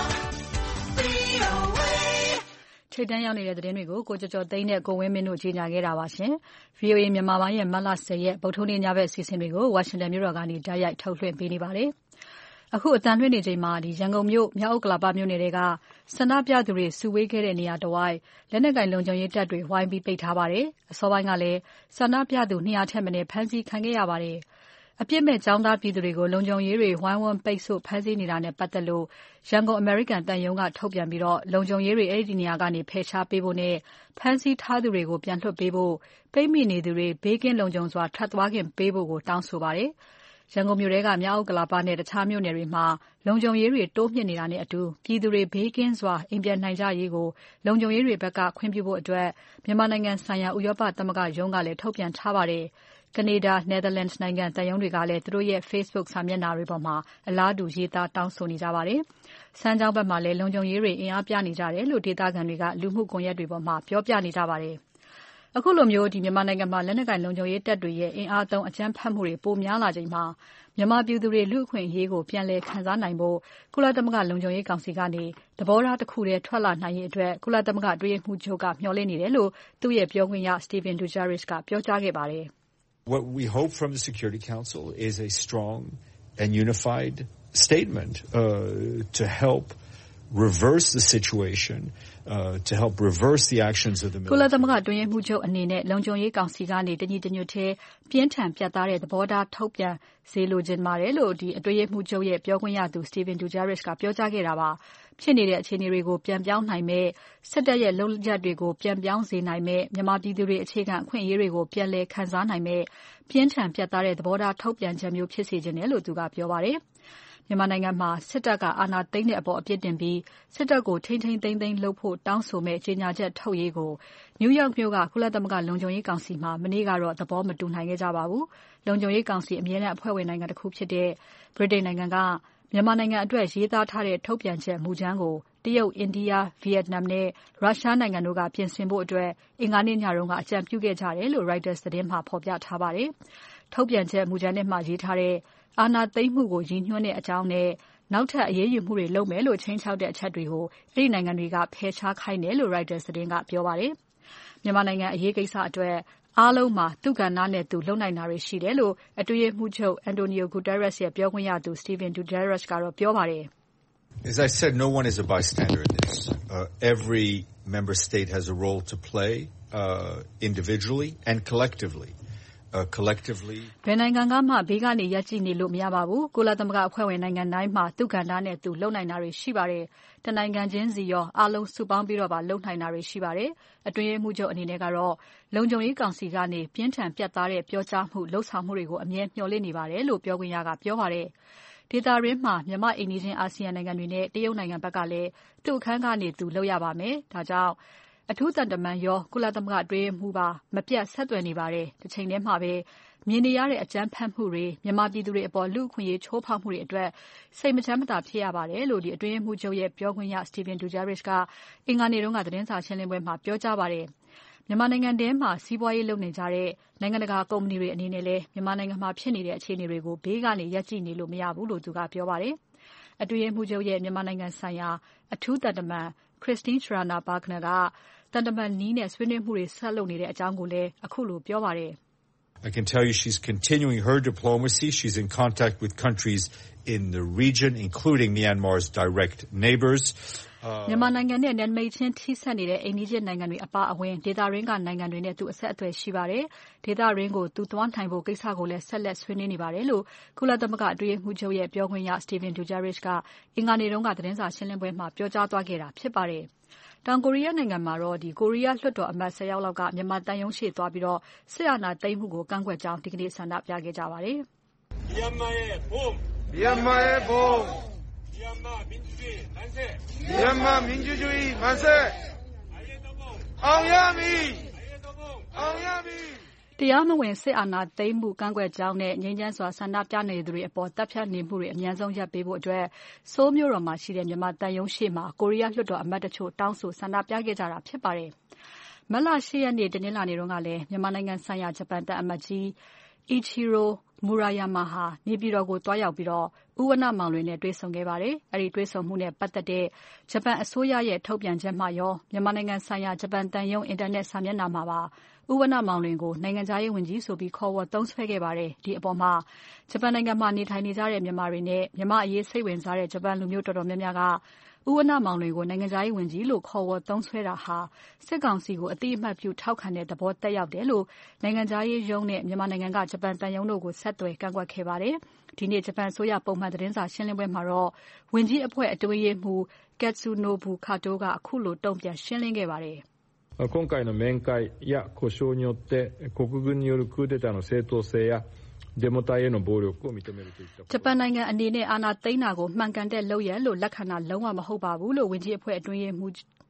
S8: VOA
S2: ထိပ်တန်းရောက်နေတဲ့သတင်းတွေကိုကိုကျော်ကျော်သိန်းနဲ့ကိုဝင်းမင်းတို့ကြီးညာခဲ့တာပါရှင်။ VOA မြန်မာပိုင်းရဲ့မတ်လ 10 ရက်ဗုဒ္ဓနေ့ညဘက်စီစဉ်တွေကိုဝါရှင်တန်မြို့တော်ကနေတိုက်ရိုက်ထုတ်လွှင့်ပေးနေပါတယ်။အခုအတန်လွှင့်နေချိန်မှာရန်ကုန်မြို့မြောက်ဥက္ကလာပမြို့နယ်တွေကဆန္ဒပြသူတွေစုဝေးခဲ့တဲ့နေရာတဝိုက်လက်နက်ကင်လုံခြုံရေးတပ်တွေဝိုင်းပြီးပိတ်ထားပါတယ်။အစောပိုင်းကလည်းဆန္ဒပြသူ200ထက်မနည်းဖမ်းဆီးခံခဲ့ရပါတယ်။အပြစ်မဲ့ចောင်းသားပြည်သူတွေကိုလုံခြုံရေးတွေဝိုင်းဝန်းပိတ်ဆို့ဖမ်းဆီးနေတာနဲ့ပတ်သက်လို့ရန်ကုန်အမေရိကန်တန်ယုံကထုတ်ပြန်ပြီးလုံခြုံရေးတွေအဲ့ဒီနေရာကနေဖယ်ရှားပေးဖို့နဲ့ဖမ်းဆီးထားသူတွေကိုပြန်လွှတ်ပေးဖို့ပိတ်မိနေသူတွေဘေးကင်းလုံခြုံစွာထွက်သွားခင်ပေးဖို့ကိုတောင်းဆိုပါတယ်။ရန်ကုန်မြို့ထဲကမြောက်ဥက္ကလာပနဲ့တခြားမြို့နယ်တွေမှာလုံခြုံရေးတွေတိုးမြှင့်နေတာနဲ့အတူပြည်သူတွေဘေးကင်းစွာအိမ်ပြန်နိုင်ကြရေးကိုလုံခြုံရေးတွေဘက်ကခွင့်ပြုဖို့အတွက်မြန်မာနိုင်ငံဆိုင်ရာဥရောပသမဂ္ဂရုံးကလည်းထုတ်ပြန်ထားပါတယ်။ကနေဒါ၊ Netherlands နိုင်ငံသံရုံးတွေကလည်းသူတို့ရဲ့ Facebook စာမျက်နှာတွေပေါ်မှာအလားတူရေးသားတောင်းဆိုနေကြပါတယ်။စမ်းချောင်းဘက်မှာလည်းလုံခြုံရေးတွေအင်အားပြနေကြတယ်လို့ဒေသခံတွေကလူမှုကွန်ရက်တွေပေါ်မှာပြောပြနေကြပါတယ်။အခုလိုမျိုးမြန်မာနိုင်ငံမှာလက်နက်ကိုင်လုံခြုံရေးတပ်တွေရဲ့အင်အားသုံးအကြမ်းဖက်မှုတွေပိုများလာချိန်မှာမြန်မာပြည်သူတွေလူ့အခွင့်အရေးကိုပြန်လည်ခံစားနိုင်ဖို့ကုလသမဂ္ဂလုံခြုံရေးကောင်စီကနေသဘောထားတစ်ခုတည်းထွက်လာနိုင်ရေးအတွက်ကုလသမဂ္ဂအတွင်းရေးမှူးချုပ်ကမျှော်လင့်နေတယ်လို့သူ့ရဲ့ပြောခွင့်ရ Stephane Dujarric ကပြောကြားခဲ့ပါတယ်။
S3: What we hope from the Security Council is a strong and unified statement to help reverse the situation, to help reverse the actions of the military.
S2: ကုလသမဂ္ဂအတွင်းရေးမှူးချုပ်အနေနဲ့လုံခြုံရေးကောင်စီကနေတညီတညွတ်ထဲပြင်းထန်ပြတ်သားတဲ့သဘောထားထုတ်ပြန်စေလိုချင်ပါတယ်လို့အတွင်းရေးမှူးချုပ်ရဲ့ပြောခွင့်ရသူ Stephane Dujarric ကပြောကြားခဲ့တာပါ။ဖြစ်နေတဲ့အခြေအနေတွေကိုပြန်ပြောင်းနိုင်မဲ့စစ်တပ်ရဲ့လုပ်ရပ်တွေကိုပြန်ပြောင်းစေနိုင်မဲ့မြန်မာပြည်သူတွေအခြေခံအခွင့်အရေးတွေကိုပြန်လည်ခံစားနိုင်မဲ့ပြင်းထန်ပြတ်သားတဲ့သဘောထားထုတ်ပြန်ချက်မျိုးဖြစ်စေချင်တယ်လို့သူကပြောပါတယ်။မြန်မာနိုင်ငံမှာစစ်တပ်ကအာဏာသိမ်းတဲ့အပေါ်အပြစ်တင်ပြီးစစ်တပ်ကိုထိန်းသိမ်းလုပ်ဖို့တောင်းဆိုမဲ့ကြေညာချက်ထုတ်ရေးကိုနယူးယောက်မြို့ကကုလသမဂ္ဂလုံခြုံရေးကောင်စီမှာမနေ့ကတော့သဘောမတူနိုင်ခဲ့ကြပါဘူး။လုံခြုံရေးကောင်စီအမြဲတမ်းအဖွဲ့ဝင်နိုင်ငံတစ်ခုဖြစ်တဲ့ဗြိတိန်နိုင်ငံကမြန်မာနိုင်ငံအတွက်ရေးသားထားတဲ့ထုတ်ပြန်ချက်မူကြမ်းကိုတရုတ်၊အိန္ဒိယ၊ဗီယက်နမ်နဲ့ရုရှားနိုင်ငံတို့ကပြင်ဆင်ဖို့အတွက်အင်္ဂါနေ့ညကအကြံပြုခဲ့ကြတယ်လို့ Reuters သတင်းမှာဖော်ပြထားပါတယ်။ထုတ်ပြန်ချက်မူကြမ်းထဲမှာရေးထားတဲ့အာဏာသိမ်းမှုကိုရည်ညွှန်းတဲ့အကြောင်းနဲ့နောက်ထပ်အရေးယူမှုတွေလုပ်မယ်လို့ချိန်ချောက်တဲ့အချက်တွေကိုအဲဒီနိုင်ငံတွေကဖယ်ရှားခိုင်းတယ်လို့ Reuters သတင်းကပြောပါတယ်။မြန်မာနိုင်ငံအရေးကိစ္စအတွက်အားလုံးမှာသူ့ကဏ္ဍနဲ့သူလုပ်နိုင်တာတွေရှိတယ်လို့အတွင်းရေးမှူးချုပ် Antonio Guterres ရဲ့ပြောခွင့်ရသူ Stephane Dujarric ကတော့ပြောပါတယ်။
S3: As I said, no one is a bystander in this. Every member state has a role to play individually and collectively. Collectively
S2: ဘယ်နိုင်ငံကမှဘေးကနေရပ်ကြည့်နေလို့မရပါဘူး။ကုလသမဂ္ဂအဖွဲ့ဝင်နိုင်ငံတိုင်းမှာသူ့ကဏ္ဍနဲ့သူလုပ်နိုင်တာတွေရှိပါတယ်။တနိုင်ငံချင်းစီရောအားလုံးစုပေါင်းပြီးတော့ပါလုပ်နိုင်တာတွေရှိပါတယ်။အတွင်းရေးမှူးချုပ်အနေနဲ့ကတော့လုံခြုံရေးကောင်စီကနေပြင်းထန်ပြတ်သားတဲ့ပြောကြားမှုလှုပ်ဆောင်မှုတွေကိုအမြဲမျှော်လင့်နေပါတယ်လို့ပြောခွင့်ရကပြောပါတယ်။ဒေသတွင်းမှာမြန်မာအိမ်နီးချင်းအာဆီယံနိုင်ငံတွေနဲ့တရုတ်နိုင်ငံဘက်ကလည်းသူ့အခန်းကနေသူလုပ်ရပါမယ်။ဒါကြောင့်အထူးသံတမန်ရောကုလသမဂ္ဂအတွင်းရေးမှူးပါမပြတ်ဆက်သွယ်နေပါတယ်။တစ်ချိန်တည်းမှာပဲမြင်နေရတဲ့အကြမ်းဖက်မှုတွေမြန်မာပြည်သူတွေအပေါ်လူ့အခွင့်အရေးချိုးဖောက်မှုတွေအတွက်စိတ်မချမ်းမသာဖြစ်ရပါတယ်လို့အတွင်းရေးမှူးချုပ်ရဲ့ပြောခွင့်ရ Stephane Dujarric ကအင်္ဂါနေ့ကသတင်းစာရှင်းလင်းပွဲမှာပြောကြားပါတယ်။မြန်မာနိုင်ငံထဲမှာစီးပွားရေးလုပ်နေကြတဲ့နိုင်ငံတကာကုမ္ပဏီတွေအနေနဲ့လည်းမြန်မာနိုင်ငံမှာဖြစ်နေတဲ့အခြေအနေတွေကိုဘေးကနေရပ်ကြည့်နေလို့မရဘူးလို့သူကပြောပါတယ်။အတွင်းရေးမှူးချုပ်ရဲ့မြန်မာနိုင်ငံဆိုင်ရာအထူးသံတမန် Christine Schraner Burgener ကသံတမန်နည်းနဲ့ဆွေးနွေးမှုတွေဆက်လုပ်နေတဲ့အကြောင်းကိုလည်းအခုလိုပြောပါတယ်။
S3: I can tell you she's continuing her diplomacy. She's in contact with countries in the region, including Myanmar's direct neighbors.
S2: မြန်မာနိုင်ငံနဲ့နယ်နိမိတ်ချင်းထိစပ်နေတဲ့အိမ်နီးချင်းနိုင်ငံတွေအပါအဝင်ဒေသရင်းကနိုင်ငံတွေနဲ့သူအဆက်အသွယ်ရှိပါတယ်။ဒေသရင်းကိုသူသွားနိုင်ဖို့ကိစ္စကိုလည်းဆက်လက်ဆွေးနွေးနေပါတယ်လို့ကုလသမဂ္ဂအတွင်းရေးမှူးချုပ်ရဲ့ပြောခွင့်ရ Stephane Dujarric ကအင်္ဂါနေ့ကသတင်းစာရှင်းလင်းပွဲမှာပြောကြားသွားခဲ့တာဖြစ်ပါတယ်။တောင်ကိုရီးယားနိုင်ငံမှာတော့ကိုရီးယားလွှတ်တော်အမတ်10ယောက်လောက်ကမြန်မာတန်ယုံရှေ့သွားပြီးစစ်အာဏာသိမ်းမှုကိုကန့်ကွက်ကြောင်းဒီကနေ့ဆန္ဒပြခဲ့ကြပါတယ်။
S9: Myanmar의 봄! Myanmar의 봄! Myanmar 민주주의 만세! Myanmar 민주주의 만세! 아오야미! 아오야미!
S2: တရားမဝင်စစ်အာဏာသိမ်းမှုကန့်ကွက်ကြောင်းနဲ့ငြိမ်းချမ်းစွာဆန္ဒပြနေသူတွေအပေါ်တပ်ဖြတ်နေမှုတွေအများဆုံးရပ်ပေးဖို့အတွက်ဆိုးလ်မြို့တော်မှာရှိတဲ့မြန်မာတန်ယုံရှေ့မှာကိုရီးယားလွှတ်တော်အမတ်တချို့တောင်းဆိုဆန္ဒပြခဲ့ကြတာဖြစ်ပါတယ်။မတ်လ8ရက်နေ့တနင်္လာနေ့တုန်းကလည်းမြန်မာနိုင်ငံဆိုင်ရာဂျပန်တပ်အမတ်ကြီး Ichiro Murayama ဟာနေပြည်တော်ကိုတွားရောက်ပြီးဦးဝဏ္ဏမောင်လွင်နဲ့တွေ့ဆုံခဲ့ပါတယ်။အဲဒီတွေ့ဆုံမှုနဲ့ပတ်သက်တဲ့ဂျပန်အစိုးရရဲ့ထုတ်ပြန်ချက်မှာရောမြန်မာနိုင်ငံဆိုင်ရာဂျပန်တန်ယုံအင်တာနက်စာမျက်နှာမှာပါဦးဝဏ္ဏမောင်လွင်ကိုနိုင်ငံခြားရေးဝန်ကြီးဆိုပြီးခေါ်ဝေါ်သုံးစွဲခဲ့ပါတယ်။ဒီအပေါ်မှာဂျပန်နိုင်ငံမှာနေထိုင်နေကြတဲ့မြန်မာတွေနဲ့မြန်မာအရေးစိတ်ဝင်စားတဲ့ဂျပန်လူမျိုးတော်တော်များများကဦးဝဏ္ဏမောင်လွင်ကိုနိုင်ငံခြားရေးဝန်ကြီးလို့ခေါ်ဝေါ်သုံးစွဲတာဟာစစ်ကောင်စီကိုအတိအမှတ်ပြုထောက်ခံတဲ့သဘောသက်ရောက်တယ်လို့နိုင်ငံခြားရေးရုံးနဲ့မြန်မာနိုင်ငံကဂျပန်တန်ယုံတို့ကိုဆက်သွယ်ကန့်ကွက်ခဲ့ပါတယ်။ဒီနေ့ဂျပန်အစိုးရပုံမှန်သတင်းစာရှင်းလင်းပွဲမှာတော့ဝန်ကြီးအဖွဲ့အတွင်းရေးမှူး Katsunobu Kato ကအခုလိုတုံ့ပြန်ရှင်းလင်းခဲ့ပါတယ်။
S10: 今回の面会や交渉によって国軍によるクーデターの正当性やデモ隊への暴力を認めるといった
S2: ဂျပန်နိုင်ငံအနေနဲ့အာဏာသိမ်းတာကိုမှန်ကန်တဲ့လုပ်ရလို့လက်ခံတာလုံးဝမဟုတ်ပါဘူးလို့ဝန်ကြီးအဖွဲ့အတွင်းရေးမှူး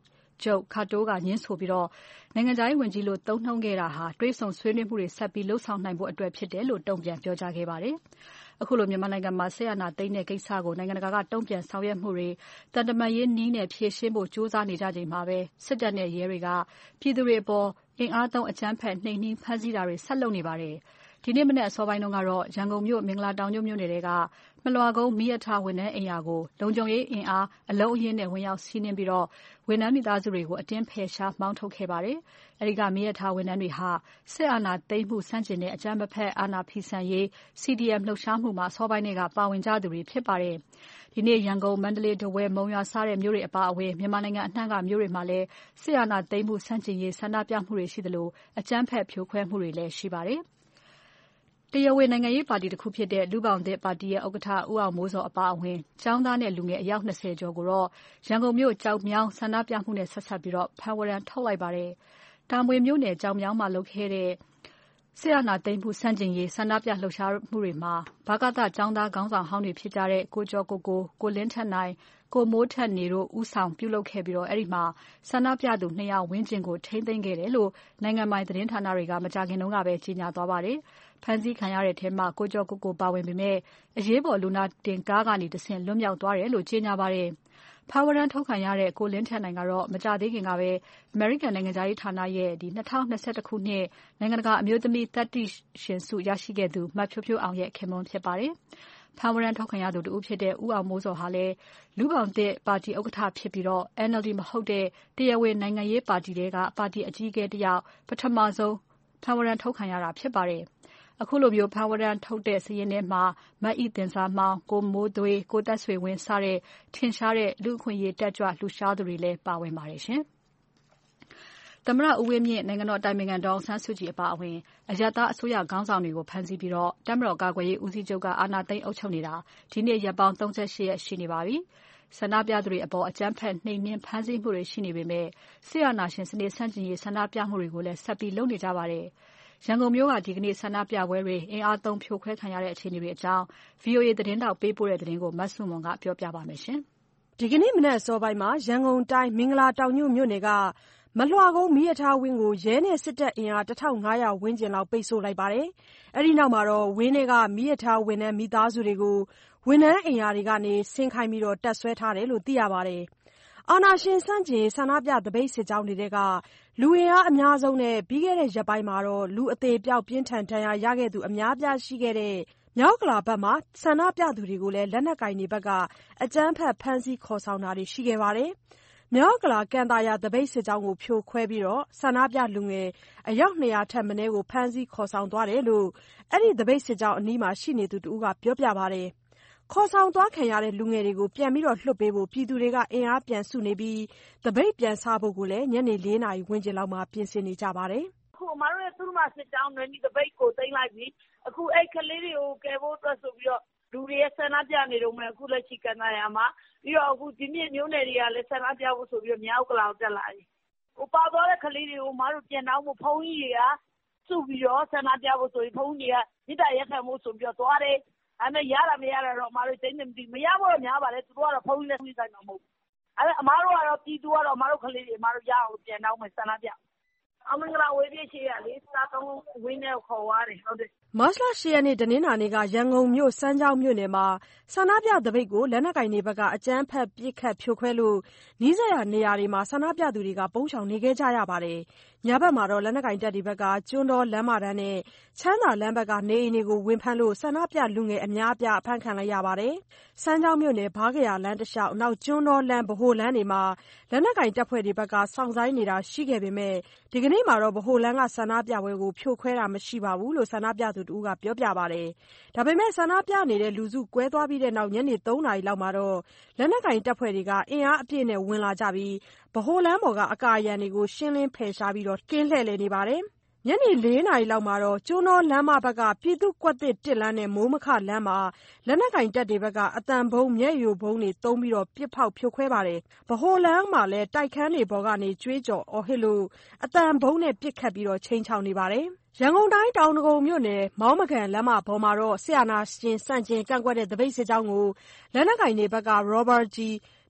S2: ချုပ် Kato ကငြင်းဆိုပြီးနိုင်ငံခြားရေးဝန်ကြီးလို့သုံးနှုန်းခဲ့တာဟာတွေးဆုံဆွေးနွေးမှုတွေဆက်ပြီးလှုပ်ဆောင်နိုင်ဖို့အတွက်ဖြစ်တယ်လို့တုံ့ပြန်ပြောကြားခဲ့ပါတယ်။အခုလိုမြန်မာနိုင်ငံမှာစစ်အာဏာသိမ်းတဲ့ကိစ္စကိုနိုင်ငံတကာကတုံ့ပြန်ဆောင်ရွက်မှုတွေတန်တမာရေးနည်းနဲ့ဖြေရှင်းဖို့ကြိုးစားနေကြချိန်မှာပဲစစ်တပ်နဲ့ရဲတွေကပြည်သူတွေအပေါ်အင်အားသုံးအကြမ်းဖက်နှိမ်နင်းဖမ်းဆီးတာတွေဆက်လုပ်နေပါတယ်။ဒီနေ့မနေ့အစောပိုင်းကတော့ရန်ကုန်မြို့မင်္ဂလာတောင်ညွန့်မြို့နယ်တွေကမလွှကုန်းမီးရထားဝန်ထမ်းအိမ်ယာကိုလုံခြုံရေးအင်အားအလုံးအရင်းနဲ့ဝင်ရောက်စီးနင်းပြီးဝန်ထမ်းမိသားစုတွေကိုအတင်းဖယ်ရှားမောင်းထုတ်ခဲ့ပါတယ်။အဲဒီကမီးရထားဝန်ထမ်းတွေဟာစစ်အာဏာသိမ်းမှုဆန့်ကျင်တဲ့အကြမ်းမဖက်အာဏာဖီဆန်ရေး CDM လှုပ်ရှားမှုမှာအစောပိုင်းကပါဝင်ကြသူတွေဖြစ်ပါတယ်။ဒီနေ့ရန်ကုန်မန္တလေးထားဝယ်မုံရွာစတဲ့မြို့တွေအပါအဝင်မြန်မာနိုင်ငံအနှံ့ကမြို့တွေမှာလည်းစစ်အာဏာသိမ်းမှုဆန့်ကျင်ရေးဆန္ဒပြမှုတွေရှိသလိုအကြမ်းဖက်ဖြိုခွဲမှုတွေလည်းရှိပါတယ်။တရားဝင်နိုင်ငံရေးပါတီတစ်ခုဖြစ်တဲ့လူ့ဘောင်သစ်ပါတီရဲ့ဥက္ကဋ္ဌဦးအောင်မိုးစောအပါအဝင်ကျောင်းသားနဲ့လူငယ်အယောက်20ကျော်ကိုရန်ကုန်မြို့ကျောက်မြောင်းဆန္ဒပြမှုနဲ့ဆက်စပ်ပြီးဖမ်းဝရမ်းထုတ်လိုက်ပါတယ်။တာမွေမြို့နယ်ကျောက်မြောင်းမှာလုပ်ခဲ့တဲ့စစ်အာဏာသိမ်းမှုဆန့်ကျင်ရေးဆန္ဒပြလှုပ်ရှားမှုတွေမှာဗကသကျောင်းသားခေါင်းဆောင်ဟောင်းတွေဖြစ်ကြတဲ့ကိုကျော်ကိုလင်းထက်နိုင်ကိုမိုးထက်နေတို့ဦးဆောင်ပြုလုပ်ခဲ့ပြီးအဲဒီမှာဆန္ဒပြသူ200ဝန်းကျင်ကိုထိန်းသိမ်းခဲ့တယ်လို့နိုင်ငံပိုင်သတင်းဌာနတွေကမကြာခင်တုန်းကပဲကြေညာသွားပါတယ်။ဖမ်းဆီးခံရတဲ့ထဲမှာကိုကျော်ကိုပါဝင်ပေမဲ့အရေးပေါ်လူနာတင်ကားကနေတဆင့်လွတ်မြောက်သွားတယ်လို့ကြေညာပါတယ်။ဖမ်းဝရမ်းထုတ်ခံရတဲ့ကိုလင်းထက်နိုင်ကတော့မကြာသေးခင်ကပဲအမေရိကန်နိုင်ငံသားရေးဌာနရဲ့2021ခုနှစ်နိုင်ငံတကာအမျိုးသမီးသတ္တိရှင်ဆုရရှိခဲ့သူမဖြိုးဖြိုးအောင်ရဲ့ခင်ပွန်းဖြစ်ပါတယ်။ဖမ်းဝရမ်းထုတ်ခံရသူတဦးဖြစ်တဲ့ဦးအောင်မိုးစောဟာလည်းလူ့ဘောင်သစ်ပါတီဥက္ကဋ္ဌဖြစ်ပြီးNLD မဟုတ်တဲ့တရားဝင်နိုင်ငံရေးပါတီတွေကပါတီအကြီးအကဲတယောက်ပထမဆုံးဖမ်းဝရမ်းထုတ်ခံရတာဖြစ်ပါတယ်။အခုလိုမျိုးဖမ်းဝရမ်းထုတ်တဲ့စာရင်းထဲမှာမတ်ဤတင်စားမောင်ကိုမိုးသွေးကိုသက်ဆွေဝင်းစတဲ့ထင်ရှားတဲ့လူ့အခွင့်အရေးတက်ကြွလှူရှားသူတွေလည်းပါဝင်ပါတယ်ရှင်။သမ္မတဦးဝင်းမြင့်နိုင်ငံတော်အတိုင်ပင်ခံဒေါ်အောင်ဆန်းစုကြည်အပါအဝင်အရပ်သားအစိုးရခေါင်းဆောင်တွေကိုဖမ်းဆီးပြီးတပ်မတော်ကာကွယ်ရေးဦးစီးချုပ်ကအာဏာသိမ်းအုပ်ချုပ်နေတာဒီနေ့ရက်ပေါင်း38ရက်ရှိနေပါပြီ။ဆန္ဒပြသူတွေအပေါ်အကြမ်းဖက်နှိမ်နင်းဖမ်းဆီးမှုတွေရှိနေပေမဲ့စစ်အာဏာရှင်စနစ်ဆန့်ကျင်ရေးဆန္ဒပြမှုတွေကိုလည်းဆက်ပြီးလုပ်နေကြပါတယ်။ရန်ကုန်မြို့ကဒီကနေ့ဆန္ဒပြပွဲတွေအင်အားသုံးဖြိုခွဲခံရတဲ့အခြေအနေတွေအကြောင်း VOA သတင်းတောက်ပေးပို့တဲ့သတင်းကိုမဆုမွန်ကပြောပြပါမယ်ရှင်
S11: ။ဒီကနေ့မနက်အစောပိုင်းမှာရန်ကုန်တိုင်းမင်္ဂလာတောင်ညွန့်မြို့နယ်ကမလွှကုန်းမီးရထားဝင်းကိုရဲနဲ့စစ်တပ်အင်အား1500ဝန်းကျင်လောက်ပိတ်ဆို့လိုက်ပါတယ်။အဲဒီနောက်မှာဝင်းထဲကမီးရထားဝန်ထမ်းမိသားစုတွေကိုဝန်ထမ်းအိမ်ယာတွေကနေဆင်းခိုင်းပြီးတပ်ဆွဲထားတယ်လို့သိရပါတယ်။အာဏာရှင်ဆန့်ကျင်ဆန္ဒပြသပိတ်စစ်ကြောင်းတွေကလူအင်အားအများဆုံးနဲ့ပြီးခဲ့တဲ့ရက်ပိုင်းမှာလူအသေးပြောက်ပြင်းထန်ဒဏ်ရာရခဲ့သူအများပြားရှိခဲ့တဲ့မြောက်ကလာဘက်မှာဆန္ဒပြသူတွေကိုလည်းလက်နက်ကင်တွေဘက်ကအကြမ်းဖက်ဖမ်းဆီးခေါ်ဆောင်တာတွေရှိခဲ့ပါတယ်။မြောက်ကလာကန်တာယာသပိတ်စစ်ကြောင်းကိုဖြိုခွဲပြီးဆန္ဒပြလူငယ်အယောက်200ထက်မနည်းကိုဖမ်းဆီးခေါ်ဆောင်သွားတယ်လို့အဲဒီသပိတ်စစ်ကြောင်းအနီးမှာရှိနေသူတဦးကပြောပြပါတယ်။ခေါ်ဆောင်သွားခံရတဲ့လူငယ်တွေကိုပြန်ပြီးလွှတ်ပေးဖို့ပြည်သူတွေကအင်အားပြန်စုနေပြီးသပိတ်ပြန်စဖို့ကိုလည်းညနေ4နာရီဝန်းကျင်လောက်မှာပြင်ဆင်နေကြပါတယ်
S12: ။အခုအမတို့ရဲ့သူတို့မှစစ်ကြောင်းတွေဒီသပိတ်ကိုသိမ်းလိုက်ပြီ။အခုအဲ့ကလေးတွေကိုကယ်ဖို့အတွက်ဆိုပြီးလူတွေရဲ့ဆန္ဒပြနေတော့မှအခုလက်ရှိကန်တာရမှာပြီးတော့အခုဒီမြင့်မျိုးနယ်တွေကလည်းဆန္ဒပြဖို့ဆိုပြီးမြောက်ကလာကိုတက်လာတယ်။ဟိုပါသွားတဲ့ကလေးတွေကိုအမတို့ပြန်တော့ဖုန်းကြီးတွေကစုပြီးတော့ဆန္ဒပြဖို့ဆိုပြီးဖုန်းကြီးကမိသားရက်ခံဖို့ဆိုပြီးသွားတယ်။အဲ့မဲ့ရတာမရတာတော့အမတို့သိနေမသိမရဖို့များပါလေသူတို့ကတော့ဖုန်းကြီးနဲ့ဆွေးဆိုင်မှာမဟုတ်ဘူး။အဲ့အမတို့ကတော့ပြည်သူကတော့အမတို့ကလေးတွေအမတို့ရအောင်ပြန်တော့မယ်ဆန္ဒပြအမင်္ဂလာဝေးပြည့်ရှိရလေစားတော့ဝင်းနဲ့ခေါ်သွားတယ်ဟုတ်တယ်
S11: မတ်လ10ရက်နေ့တနင်္လာနေ့ကရန်ကုန်မြို့စမ်းချောင်းမြို့နယ်မှာဆန္ဒပြသပိတ်ကိုလက်နက်ကင်တွေဘက်ကအကြမ်းဖက်ပစ်ခတ်ဖြိုခွဲလို့နီးစပ်ရာနေရာတွေမှာဆန္ဒပြသူတွေကပုန်းရှောင်နေခဲ့ကြရပါတယ်။ညဘက်မှာလက်နက်ကင်တပ်တွေဘက်ကကျွန်းတော်လမ်းမတန်းနဲ့ချမ်းသာလမ်းဘက်ကနေအိမ်တွေကိုဝင်ဖမ်းလို့ဆန္ဒပြလူငယ်အများအပြားအဖမ်းခံလိုက်ရပါတယ်။စမ်းချောင်းမြို့နယ်ဘားကရာလမ်းတစ်လျှောက်နောက်ကျွန်းတော်လမ်းဗဟိုလမ်းတွေမှာလက်နက်ကင်တပ်ဖွဲ့တွေဘက်ကစောင့်ဆိုင်းနေတာရှိခဲ့ပေမဲ့ဒီကနေ့မှာဗဟိုလမ်းကဆန္ဒပြပွဲကိုဖြိုခွဲတာမရှိပါဘူးလို့ဆန္ဒပြသူတဦးကပြောပြပါတယ်။ဒါပေမဲ့ဆန္ဒပြနေတဲ့လူစုကွဲသွားပြီးတဲ့နောက်ညနေ3နာရီလောက်မှာလက်နက်ကင်တပ်ဖွဲ့တွေကအင်အားအပြည့်နဲ့ဝင်လာကြပြီးဗဟိုလမ်းပေါ်ကအကာအရံတွေကိုရှင်းလင်းဖယ်ရှားပြီးကင်းလှည့်လည်နေပါတယ်။ညနေ4နာရီလောက်မှာကျွန်းတော်လမ်းမဘက်ကပြည်သူ့ကွက်သစ်1လမ်းနဲ့မိုးမခလမ်းမှာလက်နက်ကင်တပ်တွေဘက်ကအတန်ဘုံမျက်ရည်ဘုံတွေသုံးပြီးပစ်ဖောက်ဖြိုခွဲပါတယ်။ဗဟိုလမ်းမှာလည်းတိုက်ခန်းတွေပေါ်ကနေကြွေးကြော်အော်ဟစ်လို့အတန်ဘုံနဲ့ပစ်ခတ်ပြီးချိန်ချောင်နေပါတယ်။ရန်ကုန်တိုင်းတောင်ဒဂုံမြို့နယ်မောင်းမကန်လမ်းမပေါ်မှာဆရာနာရှင်စန့်ကျင်ကန့်ကွက်တဲ့သပိတ်စစ်ကြောင်းကိုလက်နက်ကင်တွေဘက်ကရော်ဘာကြီး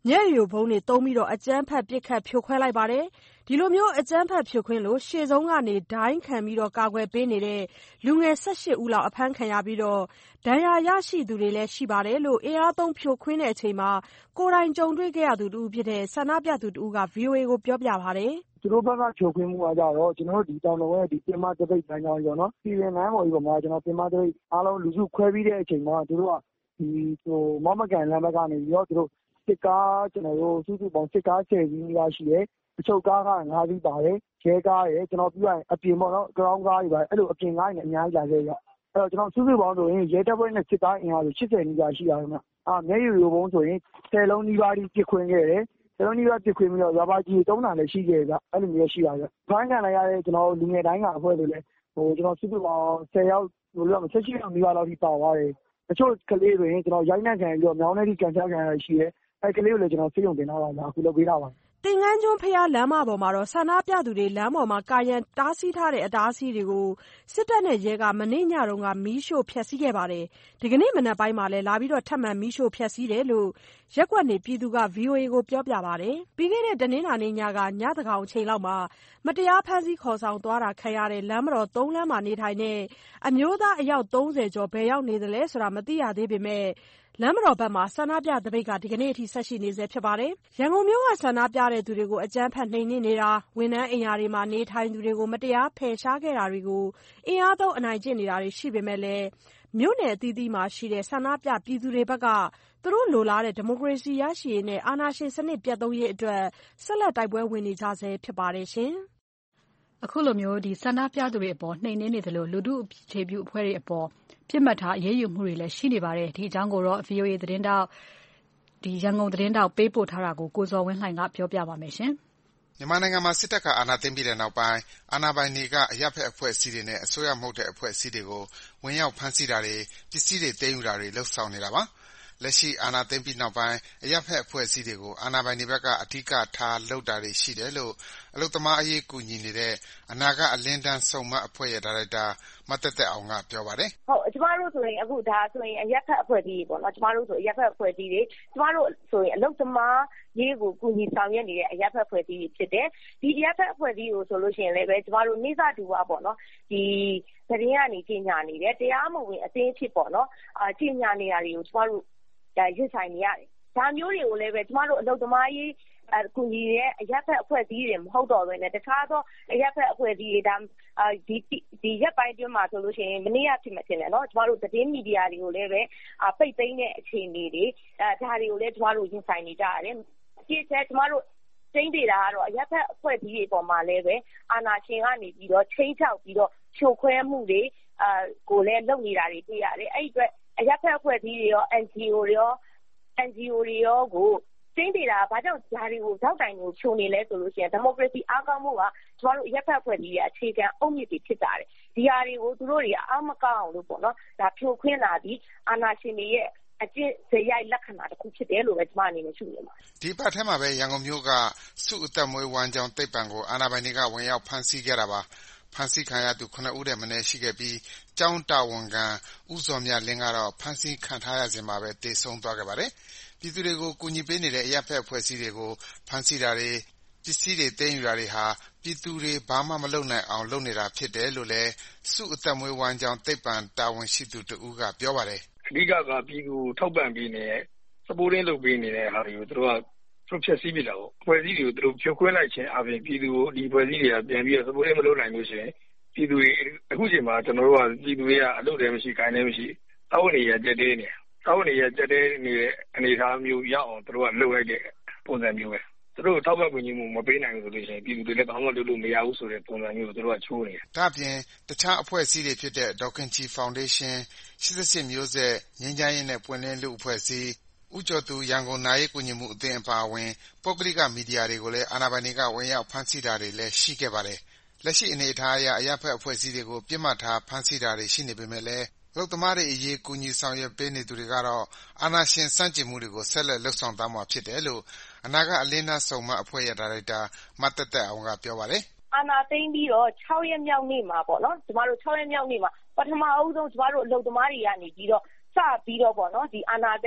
S11: မျက်ရည်ယိုဗုံးတွေသုံးပြီးအကြမ်းဖက်ပစ်ခတ်ဖြိုခွဲလိုက်ပါတယ်။ဒီလိုအကြမ်းဖက်ဖြိုခွင်းလို့ရှေ့ဆုံးကနေဒိုင်းခံပြီးကာကွယ်ပေးနေတဲ့လူငယ်18ဦးလောက်အဖမ်းခံရပြီးဒဏ်ရာရရှိသူတွေလည်းရှိပါတယ်လို့အင်အားသုံးဖြိုခွင်းချိန်မှာကိုယ်တိုင်ကြုံတွေ့ခဲ့ရသူတဦးဖြစ်တဲ့ဆန္ဒပြသူတဦးက VOA ကိုပြောပြပါတယ်။
S13: သူတို့ဘက်ကဖြိုခွင်းမှုကကြတော့ကျွန်တော်တို့ဒီတောင်တော်ရဲ့ဒီပင်မသပိတ်လမ်းကြောင်းကြီးပေါ့နော်ပြည်ရင်လမ်းပေါ်ကြီးပေါ်မှာကျွန်တော်ပင်မသပိတ်အားလုံးလူစုခွဲပြီးတဲ့အချိန်မှာသူတို့ကဒီမော်မကန်လမ်းဘက်ကနေပြီးတော့သူတို့စစ်ကားကျွန်တော်တို့စုစုပေါင်းစစ်ကား10စီးရရှိတယ်အချုပ်ကားက9စီးပါတယ်ရဲကားရယ်ကျွန်တော်ပြီးရင်အပြင်ပေါ့နော် ground ကားတွေပါအဲ့လိုအပြင်ကားတွေနဲ့အများကြီးလာခဲ့ရအဲ့တော့ကျွန်တော်စုစုပေါင်းဆိုရင်ရဲတပ်ဖွဲ့နဲ့စစ်ကားအင်အားဆို80နီးပါးရှိရတယ်ခင်ဗျမျက်ရည်ယိုဗုံးဆိုရင်10လုံးနီးပါးကြီးပစ်ခွင်းခဲ့တယ်ကျွန်တော်ဒီကပြစ်ခွင့်ပြီးတော့ရပါကြီးတုံးတာလည်းရှိခဲ့ကြအဲ့လိုမျိုးရှိပါကြ။ဘိုင်းခံလိုက်ရတဲ့ကျွန်တော်လူငယ်တိုင်းကအဖွဲ့တွေလည်းကျွန်တော်စုစုပေါင်း10ယောက်လို့ပြောမှာ18ယောက်နီးပါးလောက်ထိပါသွားတယ်။တချို့ကလေးတွေကျွန်တော်ရိုက်နှက်ခံပြီးတော့မြောင်းထဲထိကန်ချခံရရှိတယ်။အဲ့ကလေးကိုလည်းကျွန်တော်စိတ်ယုံတင်ထားတာအခုလုပ်ပေးတာပါ။သင်္ကန်းကျွန်းဘုရားလမ်းမပေါ်မှာဆန္ဒပြသူတွေလမ်းပေါ်မှာကာရံတားဆီးထားတဲ့အတားအဆီးတွေကိုစစ်တပ်နဲ့ရဲကမနေ့ညတုန်းကမီးရှို့ဖျက်ဆီးခဲ့ပါတယ်။ဒီကနေ့မနက်ပိုင်းမှာလည်းလာပြီးထပ်မံမီးရှို့ဖျက်ဆီးတယ်လို့ရပ်ကွက်နေပြည်သူက VOA ကိုပြောပြပါတယ်။ပြီးခဲ့တဲ့တနင်္လာနေ့ညကညသကောင်အချိန်လောက်မှာမတရားဖမ်းဆီးခေါ်ဆောင်သွားတာခံရတဲ့လမ်းမတော်3လမ်းမှာနေထိုင်တဲ့အမျိုးသားအယောက်30ကျော်ဘယ်ရောက်နေသလဲဆိုတာမသိရသေးပေမဲ့လမ်းမတော်ဘက်မှာဆန္ဒပြသပိတ်ကဒီကနေ့အထိဆက်ရှိနေဆဲဖြစ်ပါတယ်။ရန်ကုန်မြို့ကဆန္ဒပြတဲ့သူတွေကိုအကြမ်းဖက်နှိမ်နင်းနေတာဝန်ထမ်းအိမ်ယာတွေမှာနေထိုင်သူတွေကိုမတရားဖယ်ရှားခဲ့တာတွေကိုအင်အားသုံးအနိုင်ကျင့်နေတာတွေရှိပေမဲ့လည်းမြို့နယ်အသီးသီးမှာရှိတဲ့ဆန္ဒပြပြည်သူတွေဘက်ကသူတို့လိုလားတဲ့ဒီမိုကရေစီရရှိရေးနဲ့အာဏာရှင်စနစ်ပြတ်သုံးရေးအတွက်ဆက်လက်တိုက်ပွဲဝင်နေကြဆဲဖြစ်ပါတယ်ရှင်။
S2: အခုလိုမျိုးဆန္ဒပြသူတွေအပေါ်နှိမ်နင်းနေတယ်လို့လူထုအခြေပြုအဖွဲ့တွေအပေါ်ပြစ်မှတ်ထားအရေးယူမှုတွေလည်းရှိနေပါတယ်။ဒီအကြောင်းကိုတော့ VOA သတင်းတောက်ရန်ကုန်သတင်းတောက်ပေးပို့ထားတာကိုကိုဇော်ဝင်းလှိုင်ကပြောပြပါမယ်ရှင်
S14: ။မြန်မာနိုင်ငံမှာစစ်တပ်ကအာဏာသိမ်းပြီးတဲ့နောက်ပိုင်းအာဏာပိုင်တွေကအရပ်ဘက်အဖွဲ့အစည်းတွေနဲ့အစိုးရမဟုတ်တဲ့အဖွဲ့အစည်းတွေကိုဝင်ရောက်ဖမ်းဆီးတာတွေပစ္စည်းတွေသိမ်းယူတာတွေလုပ်ဆောင်နေတာပါ။လက်ရှိအာဏာသိမ်းပြီးနောက်ပိုင်းအရပ်ဘက်အဖွဲ့အစည်းတွေကိုအာဏာပိုင်တွေဘက်ကအဓိကထားလုပ်တာတွေရှိတယ်လို့အလုပ်သမားအရေးကူညီနေတဲ့အနာဂတ်အလင်းတန်းစုံမတ်အဖွဲ့ရဲ့ဒါရိုက်တာမသက်သက်အောင်ကပြောပါတယ်
S15: ။ဟုတ်ကျမတို့ဆိုရင်အခုဒါဆိုရင်အရပ်ဘက်အဖွဲ့အစည်းတွေပေါ့နော်ကျမတို့ဆိုအရပ်ဘက်အဖွဲ့အစည်းတွေကျမတို့ဆိုရင်အလုပ်သမားရေးကိုကူညီဆောင်ရွက်နေတဲ့အရပ်ဘက်အဖွဲ့အစည်းတွေဖြစ်တယ်။ဒီအရပ်ဘက်အဖွဲ့အစည်းကိုဆိုလို့ရှိရင်လည်းပဲကျမတို့နေစာတူပါပေါ့နော်ဒီသတင်းကနေကြီးညာနေတယ်တရားမဝင်အသိအဖြစ်ပေါ့နော်ကြီးညာနေတာတွေကိုကျမတို့ရွေးဆိုင်နေရတယ်။ဒါမျိုးတွေကိုလည်းပဲကျမတို့အလုပ်သမားရေးကူညီတဲ့အရပ်ဘက်အဖွဲ့အစည်းတွေမဟုတ်တော့ဘဲနဲ့တခြားသောအရပ်ဘက်အဖွဲ့အစည်းတွေဒီရက်ပိုင်းတွင်းမှာဆိုလို့ရှိရင်မနေ့ကဖြစ်မှတင်တယ်နော်ကျမတို့သတင်းမီဒီယာတွေကိုလည်းပဲပိတ်သိမ်းတဲ့အခြေအနေတွေဒါတွေကိုလည်းကျမတို့ရင်ဆိုင်နေကြရတယ်။အပြည့်ကျမတို့ချိန်နေတာကတော့အရပ်ဘက်အဖွဲ့အစည်းတွေပေါ်မှာလည်းပဲအာဏာရှင်ကနေပြီးတော့ချိန်ချောက်ပြီးတော့ဖြိုခွဲမှုတွေကိုလည်းလုပ်နေတာတွေတွေ့ရတယ်။အဲ့ဒီအတွက်အရပ်ဘက်အဖွဲ့အစည်းတွေရော NGO တွေရောကိုချိန်နေတာဘာကြောင့်ဓာတွေကိုဇောက်တိုင်ကိုခြုံနေလဲဆိုလို့ရှိရင်ဒီမိုကရေစီအားကောင်းမှုကကျမတို့ရပ်ဖက်အဖွဲ့ကြီးရဲ့အခြေခံအုတ်မြစ်တွေဖြစ်ကြတယ်ဒီဟာတွေကိုသူတို့တွေအားမကောင်းအောင်လို့ပေါ့နော်ဒါဖြိုခွင်းလာပြီးအာဏာရှင်တွေရဲ့အကျင့်စရိုက်လက္ခဏာတစ်ခုဖြစ်တယ်လို့ပဲကျမအနေနဲ့ရှုမြင်ပါတယ်
S14: ဒီပတ်ထဲမှာပဲရန်ကုန်မြို့ကစုအသက်မွေးဝမ်းကြောင်းတိတ်ပံကိုအာဏာပိုင်တွေကဝင်ရောက်ဖမ်းဆီးခဲ့တာပါဖမ်းဆီးခံရသူ9ဦးတည်းမနည်းရှိခဲ့ပြီးကျောင်းတာဝန်ခံဦးစော်မြလင်းကတော့ဖမ်းဆီးခံထားရစဉ်မှာပဲတေဆုံးသွားခဲ့ပါတယ်ပြည်သူတွေကိုကူညီပေးနေတဲ့အရပ်ဘက်အဖွဲ့အစည်းတွေကိုဖမ်းဆီးတာတွေပစ္စည်းတွေသိမ်းယူတာတွေဟာပြည်သူတွေဘာမှမလုပ်နိုင်အောင်လုပ်နေတာဖြစ်တယ်လို့လည်းစုအသက်မွေးဝမ်းကြောင်းတိတ်ပံတာဝန်ရှိသူတဦးကပြောပါတယ်
S16: အဓိကပြည်သူထောက်ပံ့ပေးနေ supporting လုပ်ပေးနေတဲ့ဟာတွေကိုသူတို့ဖြည့်ဆည်းပြတာပေါ့အဖွဲ့အစည်းတွေကိုသူတို့ဖြိုခွင်းလိုက်ခြင်းအပြင်ပြည်သူကိုဒီအဖွဲ့အစည်းတွေကပြန်ပြီး supporting မလုပ်နိုင်လို့ရှိရင်ပြည်သူတွေအခုချိန်မှာကျွန်တော်တို့ကပြည်သူတွေကအလုပ်တွေမရှိခိုင်းနေမရှိတောင်းနေရကြတဲ့နေတောင်းနေရကြတဲ့နေတဲ့အနေအထားမျိုးရအောင်သူတို့ကလုပ်လိုက်တဲ့ပုံစံမျိုးပဲသူတို့ထောက်ပံ့ကူညီမှုမပေးနိုင်ဘူးဆိုလို့ရှိရင်ပြည်သူတွေလည်းဘာမှလုပ်လို့မရဘူးဆိုတဲ့ပုံစံမျိုးကိုသူတို့ကချိုးနေတယ်
S14: ။ဒါ့အပြင်တခြားအဖွဲ့အစည်းတွေဖြစ်တဲ့ဒေါက်ခင်ချီဖောင်ဒေးရှင်း88မျိုးဆက်ငြိမ်းချမ်းရေးနဲ့ပွင့်လင်းလူအဖွဲ့အစည်းဦးကျော်သူရန်ကုန်နာရေးကူညီမှုအသင်းအပါအဝင်ပုဂ္ဂလိကမီဒီယာတွေကိုလည်းအာဏာပိုင်တွေကဝင်ရောက်ဖမ်းဆီးတာတွေလည်းရှိခဲ့ပါတယ်။လက်ရှိအနေအထားအရအရပ်ဘက်အဖွဲ့အစည်းတွေကိုပြစ်မှတ်ထားဖမ်းဆီးတာတွေရှိနေပေမဲ့လည်းအလုပ်သမားတွေအရေးကူညီဆောင်ရွက်ပေးနေသူတွေကတော့အာဏာရှင်စန့်ကျင်မှုတွေကိုဆက်လက်လုပ်ဆောင်သွားမှာဖြစ်တယ်လို့အနာဂတ်အလင်းတန်းစုံမတ်အဖွဲ့ရဲ့ဒါရိုက်တာမသက်သက်အောင်ကပြောပါတယ်
S15: အာဏာသိမ်းပြီးတော့6ရက်မြောက်နေ့မှာပေါ့နော်ကျမတို့6ရက်မြောက်နေ့မှာပထမအဦးဆုံးကျမတို့အလုပ်သမားတွေကနေပြီးတော့စပြီးတော့ပေါ့နော်ဒီအာဏာသိမ်း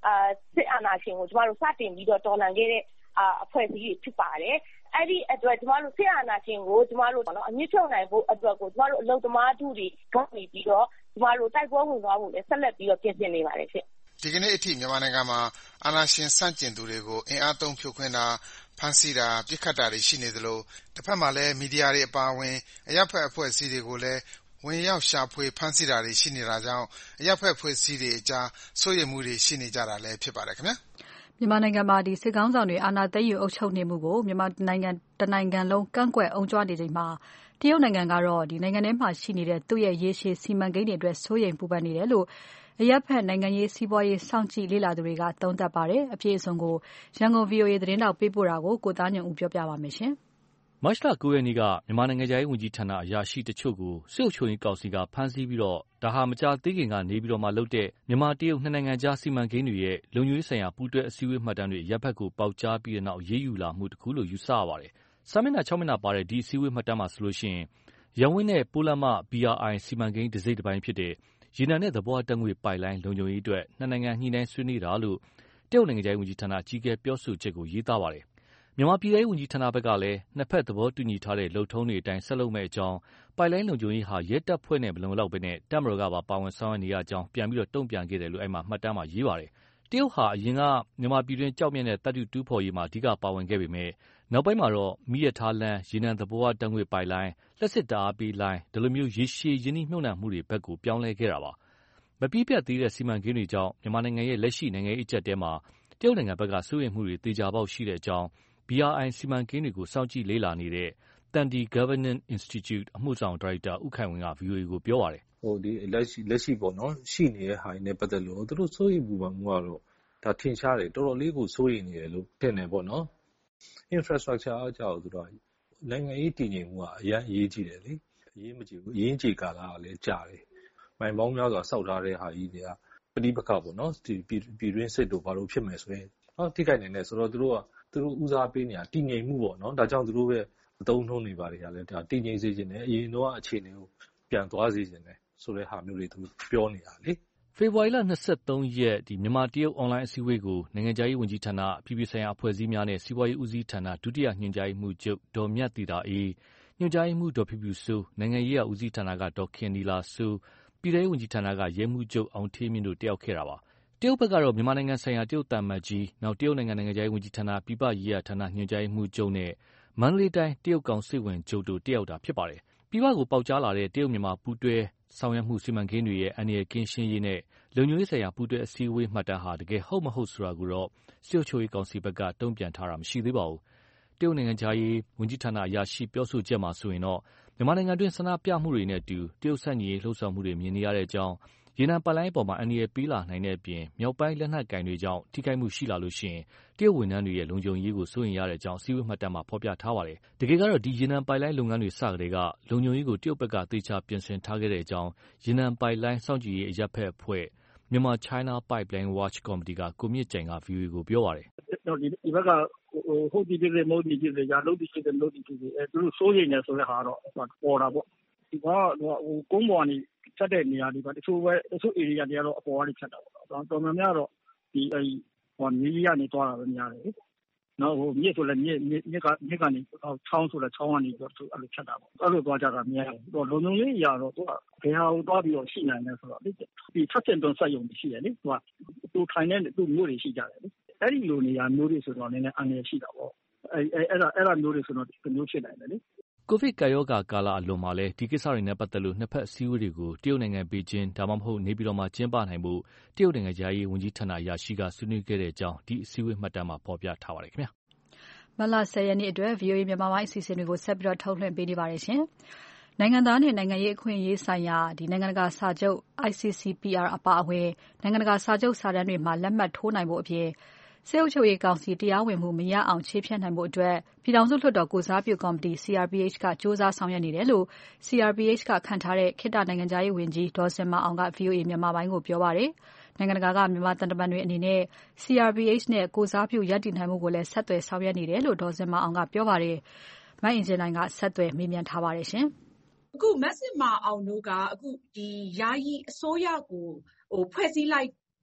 S15: စစ်အာဏာရှင်ကိုကျမတို့စတင်ပြီးတော့တော်လှန်ခဲ့တဲ့အဖွဲ့အစည်းတွေဖြစ်ပါတယ်။အဲ့ဒီအတွက်ကျမတို့စစ်အာဏာရှင်ကိုကျမတို့အမြင့်ဖြုတ်နိုင်ဖို့အတွက်ကိုကျမတို့အလုံသမားထုတွေကနေပြီးတော့ကျမတို့တိုက်ပွဲဝင်သွားဖို့လည်းဆက်လက်ပြီးတော့ပြင်ဆင်နေပါတယ်ဖြစ်
S14: ဒီကနေ့အထိမြန်မာနိုင်ငံမှာအာဏာရှင်ဆန့်ကျင်သူတွေကိုအင်အားသုံးဖြိုခွင်းတာဖမ်းဆီးတာပစ်ခတ်တာတွေရှိနေသလိုတစ်ဖက်မှာလည်းမီဒီယာတွေအပါအဝင်အရပ်ဖက်အဖွဲ့အစည်းတွေကိုလည်းဝင်ရောက်ရှာဖွေဖမ်းဆီးတာတွေရှိနေတာကြောင့်အရပ်ဖက်အဖွဲ့အစည်းတွေအကြားစိုးရိမ်မှုတွေရှိနေကြတာလည်းဖြစ်ပါတယ်ခင်ဗျာ
S2: မြန်မာနိုင်ငံမှာစစ်ခေါင်းဆောင်တွေအာဏာသိမ်းယူအုပ်ချုပ်နေမှုကိုမြန်မာနိုင်ငံတနိုင်ငံလုံးကန့်ကွက်အုံကြွနေချိန်မှာတရုတ်နိုင်ငံကတော့နိုင်ငံထဲမှာရှိနေတဲ့သူ့ရဲ့ရေရှည်စီမံကိန်းတွေအတွက်စိုးရိမ်ပူပန်နေတယ်လို့အရပ်ဖက်နိုင်ငံရေးစီးပွားရေးစောင့်ကြည့်လေ့လာသူတွေကသုံးသပ်ပါတယ်။အပြည့်အစုံကိုရန်ကုန် VOA သတင်းတောက်ပေးပို့တာကိုကိုသားညွန့်ဦးပြောပြပါမယ်ရှင်
S17: ။မတ်လ 9 ရက်နေ့ကမြန်မာနိုင်ငံခြားရေးဝန်ကြီးဌာနအရာရှိတချို့ကိုစစ်အုပ်ချုပ်ရေးကောင်စီကဖမ်းဆီးပြီးတော့ဒါဟာမကြာသေးခင်ကနေပြီးတော့မှလုပ်တဲ့မြန်မာတရုတ်နှစ်နိုင်ငံကြားစီမံကိန်းတွေရဲ့လုံခြုံရေးဆိုင်ရာပူးတွဲအစည်းအဝေးမှတ်တမ်းတွေရပ်ဘက်ကိုပေါက်ကြားပြီးတဲ့နောက်ရေးယူလာမှုတစ်ခုလို့ယူဆရပါတယ်။စာမျက်နှာ 6 မျက်နှာပါတဲ့ဒီအစည်းအဝေးမှတ်တမ်းမှာဆိုလို့ရှိရင်ရန်ဝင်းနဲ့ပိုးလမ်းမ BRI စီမံကိန်းတစ်စိတ်တစ်ပိုင်းဖြစ်တဲ့ရေနံနဲ့သဘောတက်ငွေပိုက်လိုင်းလုံခြုံရေးအတွက်နှစ်နိုင်ငံညှိနှိုင်းဆွေးနွေးတာလို့တရုတ်နိုင်ငံခြားရေးဝန်ကြီးဌာနအကြီးအကဲပြောဆိုချက်ကိုရေးသားပါတယ်။မြန်မာပြည်ထောင်စုဝန်ကြီးဌာနဘက်ကလည်းနှစ်ဖက်သဘောတူညီထားတဲ့လုပ်ထုံးတွေအတိုင်းဆက်လုပ်မဲ့အကြောင်းပိုက်လိုင်းလုံခြုံရေးဟာရဲတပ်ဖွဲ့နဲ့မလုံလောက်ဘဲနဲ့တပ်မတော်ကပါဝင်ဆောင်ရွက်နေရကြောင်းပြန်ပြီးတော့တုံ့ပြန်ခဲ့တယ်လို့မှတ်တမ်းမှာရေးပါတယ်။တရုတ်ဟာအရင်ကမြန်မာပြည်တွင်းကြောက်မြတ်တဲ့တပ်တုတူးဖော်ရေးမှာအဓိကပါဝင်ခဲ့ပေမဲ့နောက်ပိုင်းမှာတော့မီးရထားလမ်းရေနံသဘောတက်ငွေပိုက်လိုင်းလက်စစ်တာအားပေးလိုင်းဒီလိုမျိုးရေရှည်ရင်းနှီးမြှုပ်နှံမှုတွေဘက်ကိုပြောင်းလဲခဲ့တာပါ။မပြီးပြတ်သေးတဲ့စီမံကိန်းတွေကြောင့်မြန်မာနိုင်ငံရဲ့လက်ရှိနိုင်ငံရေးအကျပ်တဲမှာတရုတ်နိုင်ငံဘက်ကစိုးရိမ်မှုတွေတေချာပေါက်ရှိတဲ့အကြောင်း BRI စီမံကိန်းတွေကိုစောင့်ကြည့်လေ့လာနေတဲ့ Thandi Governance Institute အမှုဆောင်ဒါရိုက်တာဦးခိုင်ဝင်းက VOA ကိုပြောပါတယ်
S18: ။ဒီလက်ရှိပေါ့နော်ရှိနေတဲ့ဟာတွေနဲ့ပတ်သက်လို့သူတို့စိုးရိမ်ပူပန်မှုကတော့ဒါထင်ရှားတယ်တော်တော်လေးကိုစိုးရိမ်နေတယ်လို့ထင်တယ်ပေါ့နော်။ infrastructure အကြောင်းဆိုတော့နိုင်ငံရေးတည်ငြိမ်မှုကအရင်အရေးကြီးတယ်လေ။အရေးမကြီးဘူး။အရင်ကြီးကာလကလည်းကြာတယ်။မိုင်ပေါင်းများစွာစောက်ထားတဲ့ဟာကြီးတွေကပဋိပက္ခပေါ့နော်ဒီပြည်တွင်းစစ်တို့ဘာလို့ဖြစ်မယ်ဆိုရင်ထိခိုက်နိုင်တယ်ဆိုတော့သူတို့ဦးစားပေးနေတာတည်ငြိမ်မှုပေါ့နော်ဒါကြောင့်သူတို့ရဲ့အသုံးနှုန်းတွေပါတယ်ကလည်းဒါတည်ငြိမ်စေခြင်းနဲ့အရင်တော့အခြေအနေကိုပြန်သွားစေခြင်းနဲ့ဆိုတဲ့ဟာမျိုးတွေသူပြောနေတာလေ
S17: ဖေဖော်ဝါရီလ 23 ရက်မြန်မာတရုတ်အွန်လိုင်းအစည်းအဝေးကိုနိုင်ငံခြားရေးဝန်ကြီးဌာနအပြည်ပြည်ဆိုင်ရာအဖွဲ့အစည်းများနဲ့စီးပွားရေးဦးစီးဌာနဒုတိယညွှန်ကြားရေးမှူးချုပ်ဒေါ်မြတ်သီတာအေးညွှန်ကြားရေးမှူးဒေါ်ဖြူဖြူစိုးနိုင်ငံရေးရာဦးစီးဌာနကဒေါ်ခင်နီလာစိုးပြည်ထောင်စုဝန်ကြီးဌာနကရဲမှူးချုပ်အောင်ဌေးမြင့်တို့တက်ရောက်ခဲ့တာပါတရုတ်ဘက်ကတော့မြန်မာနိုင်ငံဆိုင်ရာတရုတ်သံအမတ်ကြီးနောက်တရုတ်နိုင်ငံခြားရေးဝန်ကြီးဌာနပြည်ပရေးရာဌာနညွှန်ကြားရေးမှူးချုပ်နဲ့မန္တလေးတိုင်းတရုတ်ကောင်စစ်ဝင်ချုပ်တို့တက်ရောက်တာဖြစ်ပါတယ်ပြည်ပကိုပေါက်ကြားလာတဲ့တရုတ်မြန်မာပူးတွဲဆောင်ရွက်မှုစီမံကိန်းတွေရဲ့အန္တရာယ်ကင်းရှင်းရေးနဲ့လုံခြုံရေးဆိုင်ရာပူးတွဲအစည်းအဝေးမှတ်တမ်းဟာတကယ်ဟုတ်မဟုတ်ဆိုတာကိုတော့စစ်အုပ်ချုပ်ရေးကောင်စီဘက်ကတုံ့ပြန်ထားတာမရှိသေးပါဘူးတရုတ်နိုင်ငံခြားရေးဝန်ကြီးဌာနအရာရှိပြောဆိုချက်မှာဆိုရင်တော့မြန်မာနိုင်ငံတွင်းဆန္ဒပြမှုတွေနဲ့အတူတရုတ်ဆန့်ကျင်ရေးလှုံ့ဆော်မှုတွေမြင်နေရတဲ့အကြောင်းရေနံပိုက်လိုင်းအပေါ်မှာအန္တရာယ်ပေးလာနိုင်တဲ့အပြင်မြောက်ပိုင်းလက်နက်ကင်တွေကြောင့်ထိခိုက်မှုရှိလာလို့ရှိရင်တရုတ်ဝန်ထမ်းတွေရဲ့လုံခြုံရေးကိုစိုးရိမ်ရတဲ့အကြောင်းအစည်းအဝေးမှတ်တမ်းမှာဖော်ပြထားပါတယ်။တကယ်ကတော့ဒီရေနံပိုက်လိုင်းလုပ်ငန်းတွေစကတည်းကလုံခြုံရေးကိုတရုတ်ဘက်ကသေချာပြင်ဆင်ထားခဲ့တဲ့အကြောင်းရေနံပိုက်လိုင်းစောင့်ကြည့်ရေးအရပ်ဖက်အဖွဲ့မြန်မာ China Pipeline Watch Committee ကကိုမြင့်ကြိုင်က VOA ကိုပြောပါတယ်
S19: ။ဒီဘက်ကဟုတ်ဒီပြည်မဟုတ်ဒီပြည်ရာလုံးဒီရှိတယ်လို့ဒီပြည်သူတို့စိုးရိမ်နေဆိုတဲ့ဟာတော့ပေါ်တာပေါ့။ဒီကကုန်းပေါ်ကနေဖြတ်တဲ့နေရာတွေပါတချို့ area တွေကတော့အပေါ်ကနေဖြတ်တာပေါ့။တော်များများတော့ဒီမြေကြီးကနေသွားတာပဲများတယ်။နောက်မြစ်ဆိုလည်းမြစ်ကနေချောင်းဆိုလည်းချောင်းကနေအဲ့လိုဖြတ်တာပေါ့။အဲ့လိုသွားကြတာများတယ်။လုံခြုံရေးအရာတော့သူကဘယ်ဟာကိုသွားပြီးတော့ရှိနိုင်လဲဆိုတော့ဒီထပ်တင်တွန်းဆက်ယုံရှိတယ်လေ။သူထိုင်တဲ့သူမျိုးတွေရှိကြတယ်လေ။အဲ့ဒီလိုနေရာမျိုးတွေဆိုတော့နည်းနည်းအန္တရာယ်ရှိတာပေါ့။အဲ့ဒါမျိုးတွေဆိုတော့ဒီမျိုးဖြစ်နိုင်တယ်လေ။
S17: ကိုဗစ်ကပ်ရောဂါကာလအလွန်မှာလည်းဒီကိစ္စတွေနဲ့ပတ်သက်လို့နှစ်ဖက်အစည်းအဝေးတွေကိုတရုတ်နိုင်ငံပေကျင်းဒါမှမဟုတ်နေပြည်တော်မှာကျင်းပနိုင်ဖို့တရုတ်နိုင်ငံခြားရေးဝန်ကြီးဌာနအရာရှိကဆွေးနွေးခဲ့တဲ့အကြောင်းဒီအစည်းအဝေးမှတ်တမ်းမှာဖော်ပြထားပါတယ်ခင်ဗျာ
S2: ။မလ 10 ရက်နေ့အတွက် VOA မြန်မာပိုင်းအစီအစဉ်တွေကိုဆက်ပြီးထုတ်လွှင့်ပေးနေပါတယ်ရှင်။နိုင်ငံသားနဲ့နိုင်ငံရေးအခွင့်အရေးဆိုင်ရာနိုင်ငံတကာစာချုပ် ICCPR အပါအဝင်နိုင်ငံတကာစာချုပ်စာတမ်းတွေမှာလက်မှတ်ထိုးနိုင်ဖို့အပြင်စစ်အုပ်ချုပ်ရေးကောင်စီတရားဝင်မှုမရအောင်ချေဖျက်နိုင်ဖို့အတွက်ပြည်ထောင်စုလွှတ်တော်ကိုစားပြုကော်မတီ CRPH ကစ조사ဆောင်ရွက်နေတယ်လို့ CRPH ကခန့်ထားတဲ့ခေတ္တနိုင်ငံခြားရေးဝန်ကြီးဒေါ်စင်မအောင်က VOA မြန်မာပိုင်းကိုပြောပါတယ်။နိုင်ငံတကာကမြန်မာတန်တမန်တွေအနေနဲ့ CRPH နဲ့ကိုစားပြုရပ်တည်နိုင်မှုကိုလည်းဆက်သွယ်ဆောင်ရွက်နေတယ်လို့ဒေါ်စင်မအောင်ကပြောပါတယ်။မအင်ဂျင်နိုင်ကဆက်သွယ်မေးမြန်းထားပါတယ်ရှင်
S20: ။အခုမက်စစ်မအောင်တို့ကအခုဒီယာယီအစိုးရကိုဖွဲ့စည်းလိုက်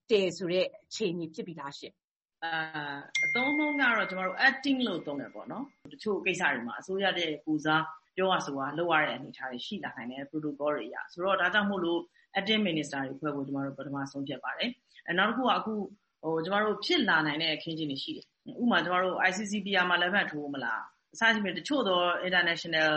S20: တယ်ဆိုတဲ့အခြေအနေဖြစ်ပြီလားရှင့်
S21: အသုံးနှုန်းကတော့ကျမတို့ acting လို့သုံးတယ်ပေါ့နော်တချို့ကိစ္စတွေမှာအစိုးရတဲ့ပူစားပြောရဆိုတာလုပ်ရတဲ့အနေအထားတွေရှိလာနိုင်တယ် protocol တွေအရဆိုတော့ဒါကြောင့်မို့လို့ acting minister တွေဖွဲ့ဖို့ကျမတို့ပထမဆုံးဖြတ်ပါတယ်နောက်တစ်ခုကအခုကျမတို့ဖြစ်လာနိုင်တဲ့အခင်းချင်းတွေရှိတယ်ဥပမာကျမတို့ ICCPR မှာလက်မှတ်ထိုးမလားအစရှိမယ်တချို့သော international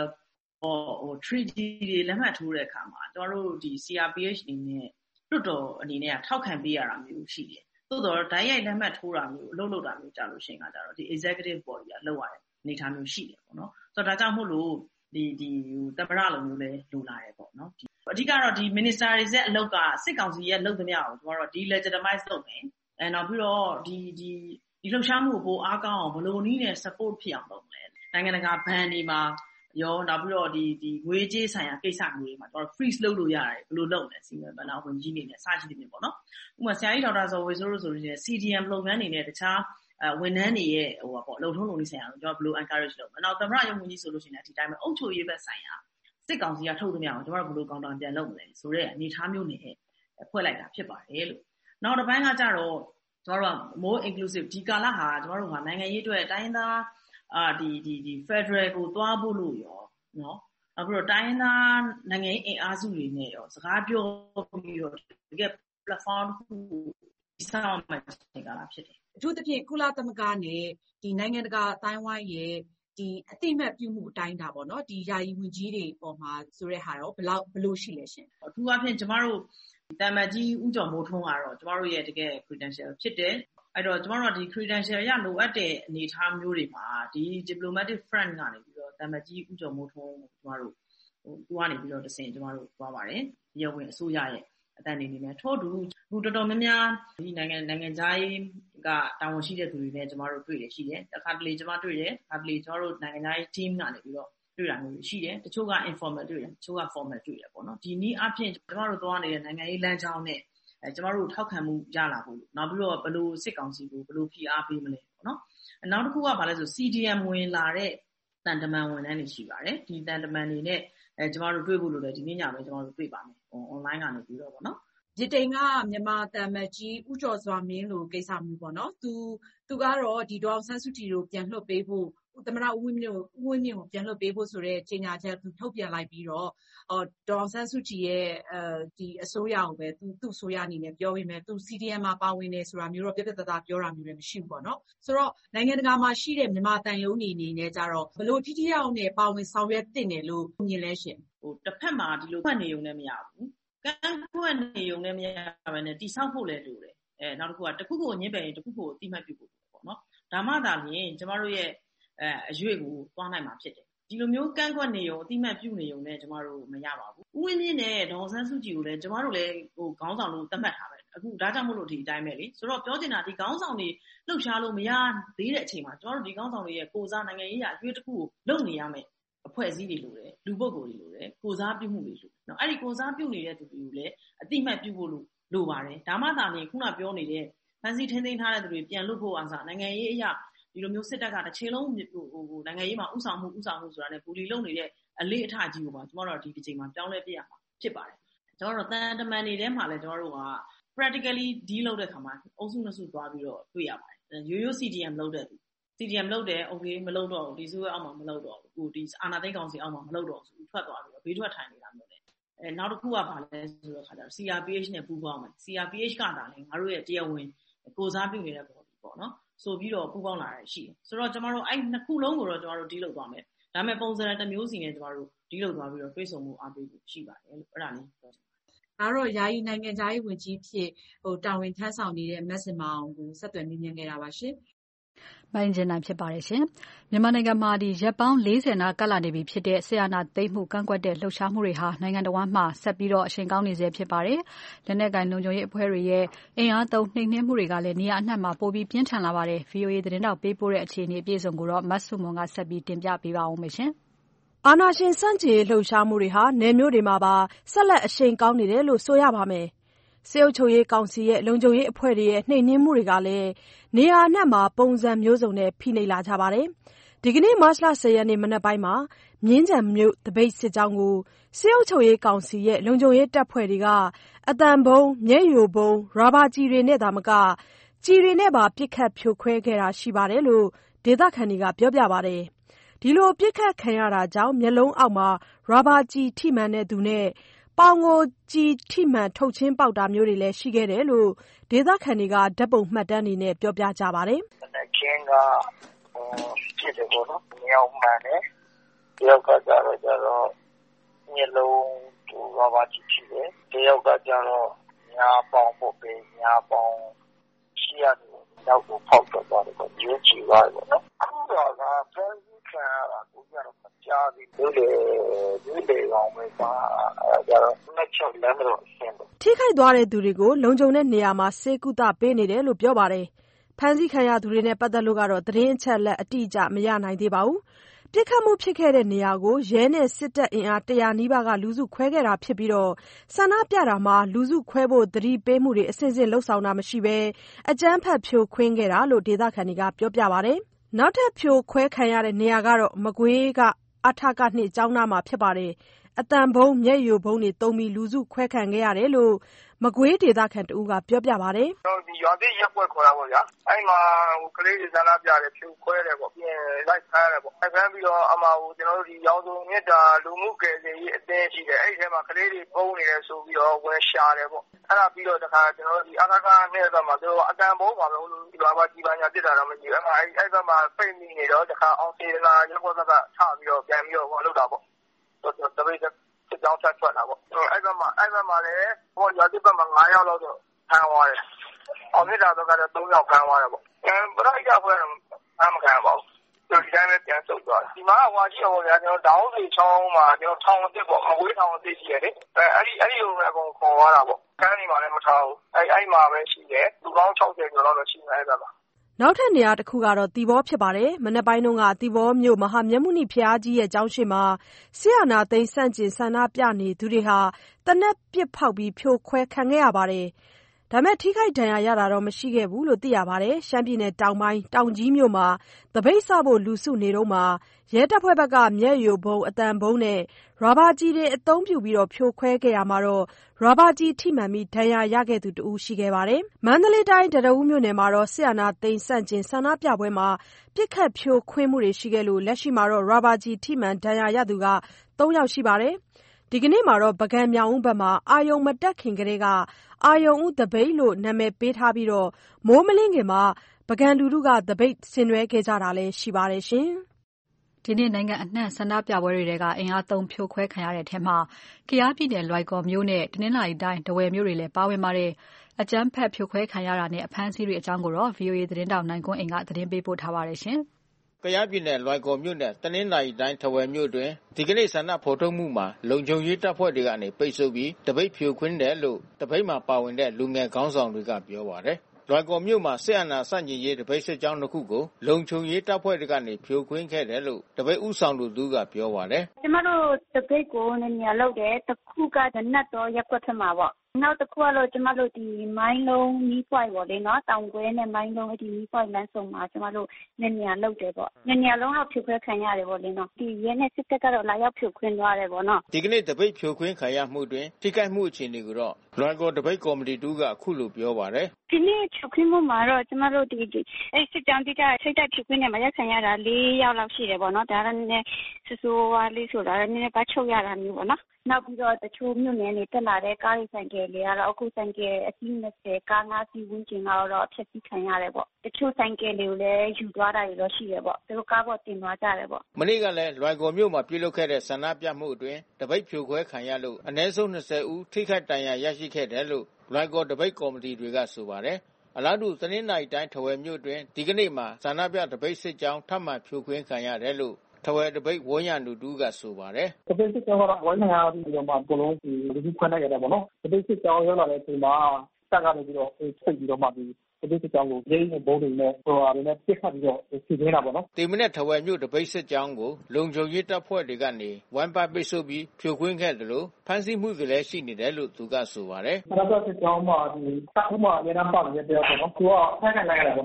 S21: treaty တွေလက်မှတ်ထိုးတဲ့အခါမှာကျမတို့ဒီ CRPH အနေနဲ့လွှတ်တော်အနေနဲ့ထောက်ခံပေးရတာမျိုးရှိတယ်သို့တော့ဓာတ်ရိုက်လက်မှတ်ထိုးတာမျိုးအလုပ်လုပ်တာမျိုးကြာလို့ရှိရင်ကကြတော့ဒီ executive body ကလုပ်ရတဲ့အနေအထားမျိုးရှိတယ်ပေါ့နော်ဆိုတော့ဒါကြောင့်မို့လို့ဒီသမ္မတလိုမျိုးလဲလိုလာတယ်ပေါ့နော်အဓိကတော့ဒီ minister တွေရဲ့အလုပ်ကစစ်ကောင်စီရဲ့လုပ်သမျှကိုကျမတို့ delegitimize လုပ်မယ်နောက်ပြီးတော့ဒီလှုပ်ရှားမှုကိုပိုအားကောင်းအောင်ဘယ်လိုနည်းနဲ့ support ဖြစ်အောင်လုပ်မလဲနိုင်ငံတကာဘဏ်တွေမှာရောနောက်ပြီးတော့ဒီငွေကြေးဆိုင်ရာကိစ္စမျိုးတွေမှာကျတော့ freeze လုပ်လို့ရတယ်ဘယ်လိုလုပ်လဲစီမံဘဏ္ဍာဝန်ကြီးနေနဲ့စရှိနေပေါ့နော်ဥပမာဆရာကြီးဒေါက်တာဇော်ဝေဆိုလို့ဆိုရင် CDM လုပ်ငန်းတွေနဲ့တခြားဝန်ထမ်းတွေရဲ့ပေါ့လုံထုံးလုံနည်းဆိုင်ရာကိုကျွန်တော်ဘယ်လို encourage လုပ်မလဲနောက်သမ္မတရုံးဝန်ကြီးဆိုလို့ရှိရင်ဒီတိုင်းပဲအုပ်ချုပ်ရေးဘက်ဆိုင်ရာစစ်ကောင်စီကထုတ်သမျှအောင်ကျွန်တော်တို့ဘယ်လိုကောင်တာပြန်လုပ်မလဲဆိုတဲ့အနေအထားမျိုးနဲ့ဖွဲ့လိုက်တာဖြစ်ပါတယ်လို့နောက်တစ်ပိုင်းကကြတော့ကျွန်တော်တို့က more inclusive ဒီကာလဟာကျွန်တော်တို့ကနိုင်ငံရေးအတွက်တိုင်းသားဒီ Federal ကိုသွားဖို့လို့ရောနော်နောက်ပြီးတော့တိုင်းသားနိုင်ငံရေးအင်အားစုတွေနဲ့ရောစကားပြောပြီးတော့တကယ် platform ကိုစောင့်မှချိန်ကာလဖြစ်တယ်
S20: အထူးသဖြင့်ကုလသမဂ္ဂနဲ့ဒီနိုင်ငံတကာအတိုင်းဝိုင်းရဲ့ဒီအတိမတ်ပြုမှုအတိုင်းတာပေါ့နော်ဒီယာယီဝန်ကြီးတွေပေါ်မှာဆိုတဲ့ဟာရောဘယ်လိုရှိလဲရှင်
S21: အထူးအဖြင့်ကျမတို့တမန်ကြီးဦးကျော်မိုးထွန်းကတော့ကျမတို့ရဲ့တကယ် credential ဖြစ်တယ်အဲ့တော့ကျမတို့ကဒီ credential ရလိုအပ်တဲ့အနေအထားမျိုးတွေမှာဒီ diplomatic front ကနေပြီးတော့တမန်ကြီးဦးကျော်မိုးထွန်းကျမတို့သူကနေပြီးတော့တဆင့်ကျမတို့သွားပါတယ်ရဝင်အစိုးရရဲ့အတန်နေနေမယ်ထို့တူလူတော်တော်များများဒီနိုင်ငံသားရေးကတာဝန်ရှိတဲ့သူတွေနဲ့ကျမတို့တွေ့ရရှိတယ်တစ်ခါတလေကျမတွေ့တယ်တစ်ခါတလေကျမတို့နိုင်ငံသားရေး team ကနေပြီးတော့တွေ့တာမျိုးရှိတယ်တချို့က informal တွေ့တယ်တချို့က formal တွေ့တယ်ပေါ့နော်ဒီနည်းအပြင်ကျမတို့သွားနေတဲ့နိုင်ငံရေးလမ်းကြောင်းနဲ့ကျမတို့ထောက်ခံမှုရလာဖို့နောက်ပြီးတော့ဘယ်လိုစစ်ကောင်စီကိုဘယ်လိုဖိအားပေးမလဲပေါ့နော်နောက်တစ်ခုကဘာလဲဆို CDM ဝင်လာတဲ့တန်တမန်ဝန်ထမ်းတွေရှိပါတယ်ဒီတန်တမန်တွေနဲ့ကျမတို့တွေ့ဖို့လို့လည်းဒီနေ့ညပဲကျမတို့တွေ့ပါမယ် online ကနေပြီးတော့ပေါ့နော်
S20: ဗြိတိန်ကမြန်မာတမန်ကြီးဦးကျော်စွာမင်းလိုကိစ္စမျိုးပေါ့နော်သူကတော့ဒီဒေါအောင်ဆန်းစုကြည်ကိုပြန်လွှတ်ပေးဖို့သမ္မတဦးဝင်းမြင့်ကိုပြန်လွှတ်ပေးဖို့ဆိုတဲ့ကြေညာချက်သူထုတ်ပြန်လိုက်ပြီးတော့ဒေါအောင်ဆန်းစုကြည်ရဲ့ဒီအစိုးရကိုပဲသူ့အစိုးရအနေနဲ့ပြောပေးမယ်သူ CDM မှာပါဝင်နေဆိုတာမျိုးတော့ပြပြတသားပြောတာမျိုးလည်းမရှိဘူးပေါ့နော်ဆိုတော့နိုင်ငံတကာမှာရှိတဲ့မြန်မာတန်ယုံနေအနေနဲ့ကြတော့ဘယ်လိုထိထိရောက်နဲ့ပါဝင်ဆောင်ရွက်တင်တယ်လို့မြင်လဲရှင်
S21: တစ်ဖက်မှာဒီလိုဖွင့်နေုံနဲ့မရဘူးကန့်ကွက်နေုံနဲ့မရဘဲနဲ့တိဆောက်ဖို့လည်းလိုတယ်နောက်တစ်ခုကတစ်ခုကိုညှင်းပယ်ရင်တစ်ခုကိုအတိမတ်ပြုဖို့ပေါ့နော်ဒါမှသာလျှင်ကျမတို့ရဲ့အရွေ့ကိုသွားနိုင်မှာဖြစ်တယ်ဒီလိုမျိုးကန့်ကွက်နေုံအတိမတ်ပြုနေုံနဲ့ကျမတို့မရပါဘူးဦးဝင်းမြင့်နဲ့ဒေါ်ဆန်းစုကြည်ကိုလည်းကျမတို့လည်းခေါင်းဆောင်လို့သတ်မှတ်ထားပဲအခုဒါကြောင့်မို့လို့ဒီအတိုင်းပဲလေဆိုတော့ပြောချင်တာဒီခေါင်းဆောင်တွေလှုပ်ရှားလို့မရသေးတဲ့အချိန်မှာကျမတို့ဒီခေါင်းဆောင်တွေရဲ့ကိုစားနိုင်ငံရေးအရွေ့တစ်ခုကိုလုပ်နေရမယ်အဖွဲ့အစည်းတွေလိုတယ်လူပုဂ္ဂိုလ်တွေလိုတယ်ကိုစားပြုမှုတွေလိုနော်အဲ့ဒီကိုစားပြုနေတဲ့သူတွေကိုလည်းအတိမတ်ပြုဖို့လိုပါတယ်ဒါမှသာလျှင်ခုနပြောနေတဲ့ဖန်စီထင်းသိမ်းထားတဲ့သူတွေပြန်လွတ်ဖို့အားစနိုင်ငံရေးအရာဒီလိုမျိုးစစ်တပ်ကတစ်ချိန်လုံးနိုင်ငံရေးမှာဥဆောင်မှုဆိုတာနဲ့ပူလီလုံနေတဲ့အလေးအထကြီးကိုပါကျွန်တော်တို့ဒီတစ်ချိန်မှာပြောင်းလဲပြရမှာဖြစ်ပါတယ်ကျွန်တော်တို့တန်တမန်တွေထဲမှာလည်းကျွန်တော်တို့က practically deal လုပ်တဲ့ခါမှာအုပ်စုနှစ်စုသွားပြီးတော့တွေ့ရပါတယ်ရိုးရိုး CDM လုပ်တဲ့သူ CDM လုပ်တယ် okay မလုပ်တော့ဘူးဒီဆိုရအောင်မလုပ်တော့ဘူးဒီအာနာသိန်းကောင်စီအောင်မလုပ်တော့ဘူးထွက်သွားပြီးတော့ဘေးထွက်ထိုင်နေတာမျိုးလေနောက်တစ်ခုကဘာလဲဆိုတော့ခါကျတော့ CRPH နဲ့ပူးပေါင်းမယ် CRPH ကတာလေငါတို့ရဲ့တရားဝင်ကိုစားပြုနေတဲ့ပေါ်ပြီပေါ့နော်ဆိုပြီးတော့ပူးပေါင်းလာတာရှိတယ်ဆိုတော့ကျမတို့အဲ့နှစ်ခုလုံးကိုတော့ကျမတို့ဒီလုပ်သွားမယ်ဒါပေမဲ့ပုံစံတစ်မျိုးစီနဲ့ကျမတို့ဒီလုပ်သွားပြီးတော့တွေ့ဆုံမှုအားပေးဖို့ရှိပါတယ်လို့အဲ့ဒါလေးပြောချင်
S20: ပါတယ်ဒါတော့ယာယီနိုင်ငံသားရေးဝန်ကြီးဖြစ်တာဝန်ထမ်းဆောင်နေတဲ့မက်စင်မောင်ကိုဆက်သွယ်မြင်ခဲ့တာပါရှင်
S2: မိုင်းကျင်နိုင်ဖြစ်ပါတယ်ရှင်မြန်မာနိုင်ငံမှာရက်ပေါင်း40နာကပ်လာနေပြီဖြစ်တဲ့ဆီယနာသိမ်းမှုကန့်ကွက်တဲ့လှုပ်ရှားမှုတွေဟာနိုင်ငံတော်ဝန်မှဆက်ပြီးတော့အချိန်ကောင်းနေစေဖြစ်ပါတယ်လက်နက်ကိုင်လုံခြုံရေးအဖွဲ့တွေရဲ့အင်အားသုံးနှိမ်နင်းမှုတွေကလည်းနေရာအနှံ့မှာပိုပြီးပြင်းထန်လာပါတယ် VOA သတင်းတောက်ပေးပို့တဲ့အခြေအနေအပြည့်အစုံကိုတော့မတ်စုမွန်ကဆက်ပြီးတင်ပြပေးပါဦးမယ်ရှင်
S11: အာဏာရှင်စန့်ကျင်လှုပ်ရှားမှုတွေဟာနယ်မြို့တွေမှာပါဆက်လက်အရှိန်ကောင်းနေတယ်လို့ဆိုရပါမယ်စစ်အုပ်ချုပ်ရေးကောင်စီရဲ့လုံခြုံရေးအဖွဲ့တွေရဲ့နှိမ်နင်းမှုတွေကလည်းနေရာအနှံ့မှာပုံစံမျိုးစုံနဲ့ဖိနှိပ်လာကြပါတယ်။ဒီကနေ့မတ်လ 10 ရက်နေ့မနက်ပိုင်းမှာမြင်းခြံမြို့သပိတ်စစ်ကြောင်းကိုစစ်အုပ်ချုပ်ရေးကောင်စီရဲ့လုံခြုံရေးတပ်ဖွဲ့တွေကအသံဗုံး၊မျက်ရည်ယိုဗုံး၊ရာဘာကျည်တွေနဲ့သာမကကျည်တွေနဲ့ပါပစ်ခတ်ဖြိုခွဲခဲ့တာရှိတယ်လို့ဒေသခံတွေကပြောပြပါတယ်။ဒီလိုပစ်ခတ်ခံရတာကြောင့်မျက်လုံးအောက်မှာရာဘာကျည်ထိမှန်တဲ့သူနဲ့ပေါင်ကိုကျည်ထိမှန်ထုတ်ချင်းပေါက်တာမျိုးတွေလည်းရှိခဲ့တယ်လို့ဒေသခံတွေကဓာတ်ပုံမှတ်တမ်းတွေနဲ့ပြောပြကြပါတယ်။
S1: မနက်ခင်းကဖြစ်တယ်ပေါ့နော်။မြောက်မှန်တယ်။တယောက်ကကြတော့မျက်လုံးရာဘာကျည်ထိတယ်။တယောက်ကကြတော့ညာပေါင်ပေါ့ပဲညာပေါင်ရှိရတယ်နောက်ကိုဖောက်ထွက်သွားတယ်ပေါ့။ရွေးချယ်သွားတယ်ပေါ့နော်။အခုတော့ဖမ်းဆီးခံရတာကိုကြတော့မကြားသေးဘူး။ဒီလေကောင်ပဲပါအဲကြတော့နှစ်ချက်လမ်းတော့အဆင်တယ်
S11: ထိခိုက်သွားတဲ့သူတွေကိုလုံခြုံတဲ့နေရာမှာဆေးကုသပေးနေတယ်လို့ပြောပါတယ်။ဖမ်းဆီးခံရသူတွေနဲ့ပတ်သက်လို့ကတော့သတင်းအချက်အလက်အတိအကျမရနိုင်သေးပါဘူး။ပစ်ခတ်မှုဖြစ်ခဲ့တဲ့နေရာကိုရဲနဲ့စစ်တပ်အင်အား100နီးပါးကလူစုခွဲခဲ့တာဖြစ်ပြီးဆန္ဒပြတာမှာလူစုခွဲဖို့သတိပေးမှုတွေအစဉ်စဉ်လုပ်ဆောင်တာမရှိဘဲအကြမ်းဖက်ဖြိုခွင်းခဲ့တာလို့ဒေသခံတွေကပြောပြပါတယ်။နောက်ထပ်ဖြိုခွဲခံရတဲ့နေရာကတော့မကွေးကအထက2ကျောင်းသားမှာဖြစ်ပါတယ်။အသံဗုံးမျက်ရည်ယိုဗုံးတွေသုံးပြီးလူစုခွဲခံခဲ့ရတယ်လို့မကွေးဒေသခံတဦးကပြောပြပါတယ်
S1: ။ဒီရွာသစ်ရက်ွက်ခေါ်တာပေါ့ဗျာ။အဲ့မှာကလေးတွေဆန္ဒပြတယ်ဖြိုခွဲတယ်ပေါ့ပြီးရင်လိုက်ဖမ်းတယ်ပေါ့။ဖမ်းပြီးတော့အမှာကျွန်တော်တို့ဒီရောင်စုံမြစ်တာလူမှုကယ်ဆယ်ရေးအသင်းရှိတယ်။အဲ့ဒီထဲမှာကလေးတွေပုံနေတယ်ဆိုပြီးတော့ဝင်ရှာတယ်ပေါ့။အဲ့ဒါပြီးတော့တခါကျွန်တော်တို့ဒီအခကနဲ့ဘက်မှာတို့အတန်ဘုံပါပဲလို့ဒီဘာကြီးပါညာပြစ်တာတော့မရှိဘူး။အဲ့ဘက်မှာပိတ်မိနေတော့တခါအောင်စေနာရက်ွက်ကထပြီးတော့ပြန်ပြီးတော့ဟောလုပ်တာပေါ့။တပိတ်စစ်ကြောင်းဆက်ထွက်လာပေါ့။အဲ့ဘက်မှာလည်းဟိုရွာသစ်ဘက်မှာ9ယောက်လောက်တော့ဖမ်းသွားတယ်။အောင်မြစ်တာတော့ကတော့3ယောက်ဖမ်းသွားတယ်ပေါ့။ပရိုက်တာဖွဲ့တော့ဖမ်းမခံပါဘူး။ဒီတိုင်းပဲပြန်ဆုတ်သွားတယ်။ဒီမှာဟွာရှိတော့ဗျာကျွန်တော်ဒေါင်းစီချောင်းမှာကျွန်တော်ထောင်အစ်စ်ပေါ့မကွေးထောင်အစ်စ်ရှိရတယ်။အဲ့ဒီလိုပဲအကုန်ခေါ်သွားတာပေါ့။ကန်းဒီမှာလည်းမထားဘူး။အဲ့မှာပဲရှိတယ်။လူပေါင်း60ကျော်လောက်တော့ရှိနေတယ်ဗျာ
S11: ။နောက်ထပ်နေရာတစ်ခုကတော့သီပေါဖြစ်ပါတယ်။မနက်ပိုင်းကသီပေါမြို့မဟာမြတ်မုနီဘုရားကြီးရဲ့ကျောင်းရှိမှာဆရာနာသိန်းဆန့်ကျင်ဆန္ဒပြနေသူတွေဟာတနက်ပစ်ဖောက်ပြီးဖြိုခွဲခံခဲ့ရပါတယ်။ဒါပေမဲ့ထိခိုက်ဒဏ်ရာရတာတော့မရှိခဲ့ဘူးလို့သိရပါတယ်။ရှမ်းပြည်နယ်တောင်ပိုင်းတောင်ကြီးမြို့မှာသပိတ်စဖို့လူစုနေတော့မှာရဲတပ်ဖွဲ့ဘက်ကမျက်ရည်ယိုဗုံးအသံဗုံးနဲ့ရာဘာကျည်တွေအသုံးပြုပြီးဖြိုခွဲခဲ့ရမှာရာဘာကျည်ထိမှန်ပြီးဒဏ်ရာရခဲ့သူတဦးရှိခဲ့ပါတယ်။မန္တလေးတိုင်းတရဦးမြို့နယ်မှာဆရာနာသိန်းဆန့်ကျင်ဆန္ဒပြပွဲမှာပစ်ခတ်ဖြိုခွင်းမှုတွေရှိခဲ့လို့လက်ရှိမှာရာဘာကျည်ထိမှန်ဒဏ်ရာရသူက3ယောက်ရှိပါတယ်။ဒီကနေ့မှာပုဂံမြောက်ဦးဘက်မှာအာယုံမတက်ခင်ကတည်းကအာယုံဦးသပိတ်လို့နာမည်ပေးထားပြီးမိုးမလင်းခင်မှာပုဂံလူထုကသပိတ်ဆင်နွှဲခဲ့ကြတာလည်းရှိပါတယ်ရှင်
S2: ။ဒီနေ့နိုင်ငံအနှံ့ဆန္ဒပြပွဲတွေကအင်အားသုံးဖြိုခွဲခံရတဲ့အထက်မှာကယားပြည်နယ်လွိုင်ကော်မြို့နဲ့တနင်္သာရီတိုင်းထားဝယ်မြို့တွေလည်းပါဝင်ပါတယ်။အကြမ်းဖက်ဖြိုခွဲခံရတာနဲ့အဖမ်းအဆီးတွေအကြောင်းကိုတော့ VOA သတင်းတောက်နိုင်ကွန်းအိမ်ကသတင်းပေးပို့ထားပါတယ်ရှင်
S22: ။ကယားပြည်နယ်လွိုင်ကော်မြို့နဲ့တနင်္သာရီတိုင်းထားဝယ်မြို့တွင်ဒီကနေ့ဆန္ဒဖော်ထုတ်မှုမှာလုံခြုံရေးတပ်ဖွဲ့တွေကနေပိတ်ဆို့ပြီးတပိတ်ဖြိုခွင်းတယ်လို့တပိတ်မှာပါဝင်တဲ့လူငယ်ခေါင်းဆောင်တွေကပြောပါတယ်။လွိုင်ကော်မြို့မှာစစ်အာဏာဆန့်ကျင်ရေးတပိတ်စစ်ကြောင်းတစ်ခုကိုလုံခြုံရေးတပ်ဖွဲ့တွေကနေဖြိုခွင်းခဲ့တယ်လို့တပိတ်ဥဆောင်သူကပြောပါတယ်
S23: ။ကျမတို့တပိတ်ကိုနေရာလောက်တယ်။တစ်ခုကနတ်တော်ရက်ွက်ထမှာပေါ့။နောက်တစ်ခုကတော့ကျမတို့ဒီမိုင်းလုံးမီးပွိုင်ပေါ့လေနော်တောင်ကွဲနဲ့မိုင်းလုံးဒီမီးပွိုင်လမ်းဆုံမှာကျမတို့နေရာလောက်တယ်ပေါ့။နေရာလုံးတော့ဖြိုခွဲခံရတယ်ပေါ့လေနော်။ဒီရဲနဲ့စစ်တပ်ကတော့လာရောက်ဖြိုခွင်းသွားတယ်ပေါ့နော်
S22: ။ဒီကနေ့တပိတ်ဖြိုခွင်းခံရမှုတွင်ထိခိုက်မှုအခြေအနေကိုတော့လွိုင်ကော်တပိတ်ကော်မတီတူကအခုလိုပြောပါတယ်
S23: ။ဒီနေ့ဖြိုခွင်းမှုမှာတော့ကျမတို့ဒီစစ်ကြောင်းတိကျထိတ်တိုက်ဖြိုခွင်းနေမှာရက်ခံရတာ4ယောက်လောက်ရှိတယ်ပေါ့နော်။ဒါကလည်းဆိုးဝါးလေးဆိုတာနည်းနည်းပါချုပ်ရတာမျိုးပေါ့နော်။နောက်ပြီးတော့တချို့မြို့နယ်တွေတက်လာတဲ့ကားရိတ်ဆိုင်ကယ်တွေကတော့အခုဆိုင်ကယ်အစီး20ကား5စီးဝန်းကျင်ကတော့ဖျက်ဆီးခံရတယ်ပေါ့တချို့ဆိုင်ကယ်တွေကိုလည်းယူသွားတာတွေတော့ရှိတယ်ပေါ့သူတို့ကားပေါ်တင်သွားကြတယ်ပေါ့
S22: မနေ့ကလည်းလွိုင်ကော်မြို့မှာပြုလုပ်ခဲ့တဲ့ဆန္ဒပြမှုအတွင်းတပိတ်ဖြိုခွဲခံရလို့အနည်းဆုံး20ဦးထိခိုက်ဒဏ်ရာရရှိခဲ့တယ်လို့လွိုင်ကော်တပိတ်ကော်မတီတွေကဆိုပါတယ်အလားတူတနင်္သာရီတိုင်းထားဝယ်မြို့တွင်ဒီကနေ့မှာဆန္ဒပြတပိတ်စစ်ကြောင်းထပ်မံဖြိုခွင်းခံရတယ်လို့ထားဝယ်တပိတ်ဝန်းရံသူတူကဆိုပါတယ်
S13: တပိတ်စစ်ကြောင်းကတော့ဝန်းရံပြီးတော့မှဘလုံးလူကြီးခွဲနိုင်ရတယ်ပေါ့နော်တပိတ်စစ်ကြောင်းရောက်လာတဲ့အချိန်မှာတက်ကနေပြီးတော့ဖိတ်ပြီးတော့မှဒီတပိတ်စစ်ကြောင်းကိုရေးနေဘုံတွေနဲ့ဟိုဟာတွေနဲ့ပြစ်ခတ်ပြီးတော့စီနေတာပေါ့နော်
S22: ဒီမနေ့ထားဝယ်မြို့တပိတ်စစ်ကြောင်းကိုလုံခြုံရေးတပ်ဖွဲ့တွေကနေဝမ်ပါပိတ်ဆို့ပြီးဖြိုခွင်းခဲ့တယ်လို့ဖမ်းဆီးမှုတွေလည်းရှိနေတယ်လို့သူကဆိုပါတယ်
S13: ဆန္ဒပြစစ်ကြောင်းမှာဒီတပ်ဦးမှာအများအားပါနေတဲ့တယောက်ပေါ့နော်သူကဖမ်းခံလိုက်ရတယ်ပေါ့နော်တ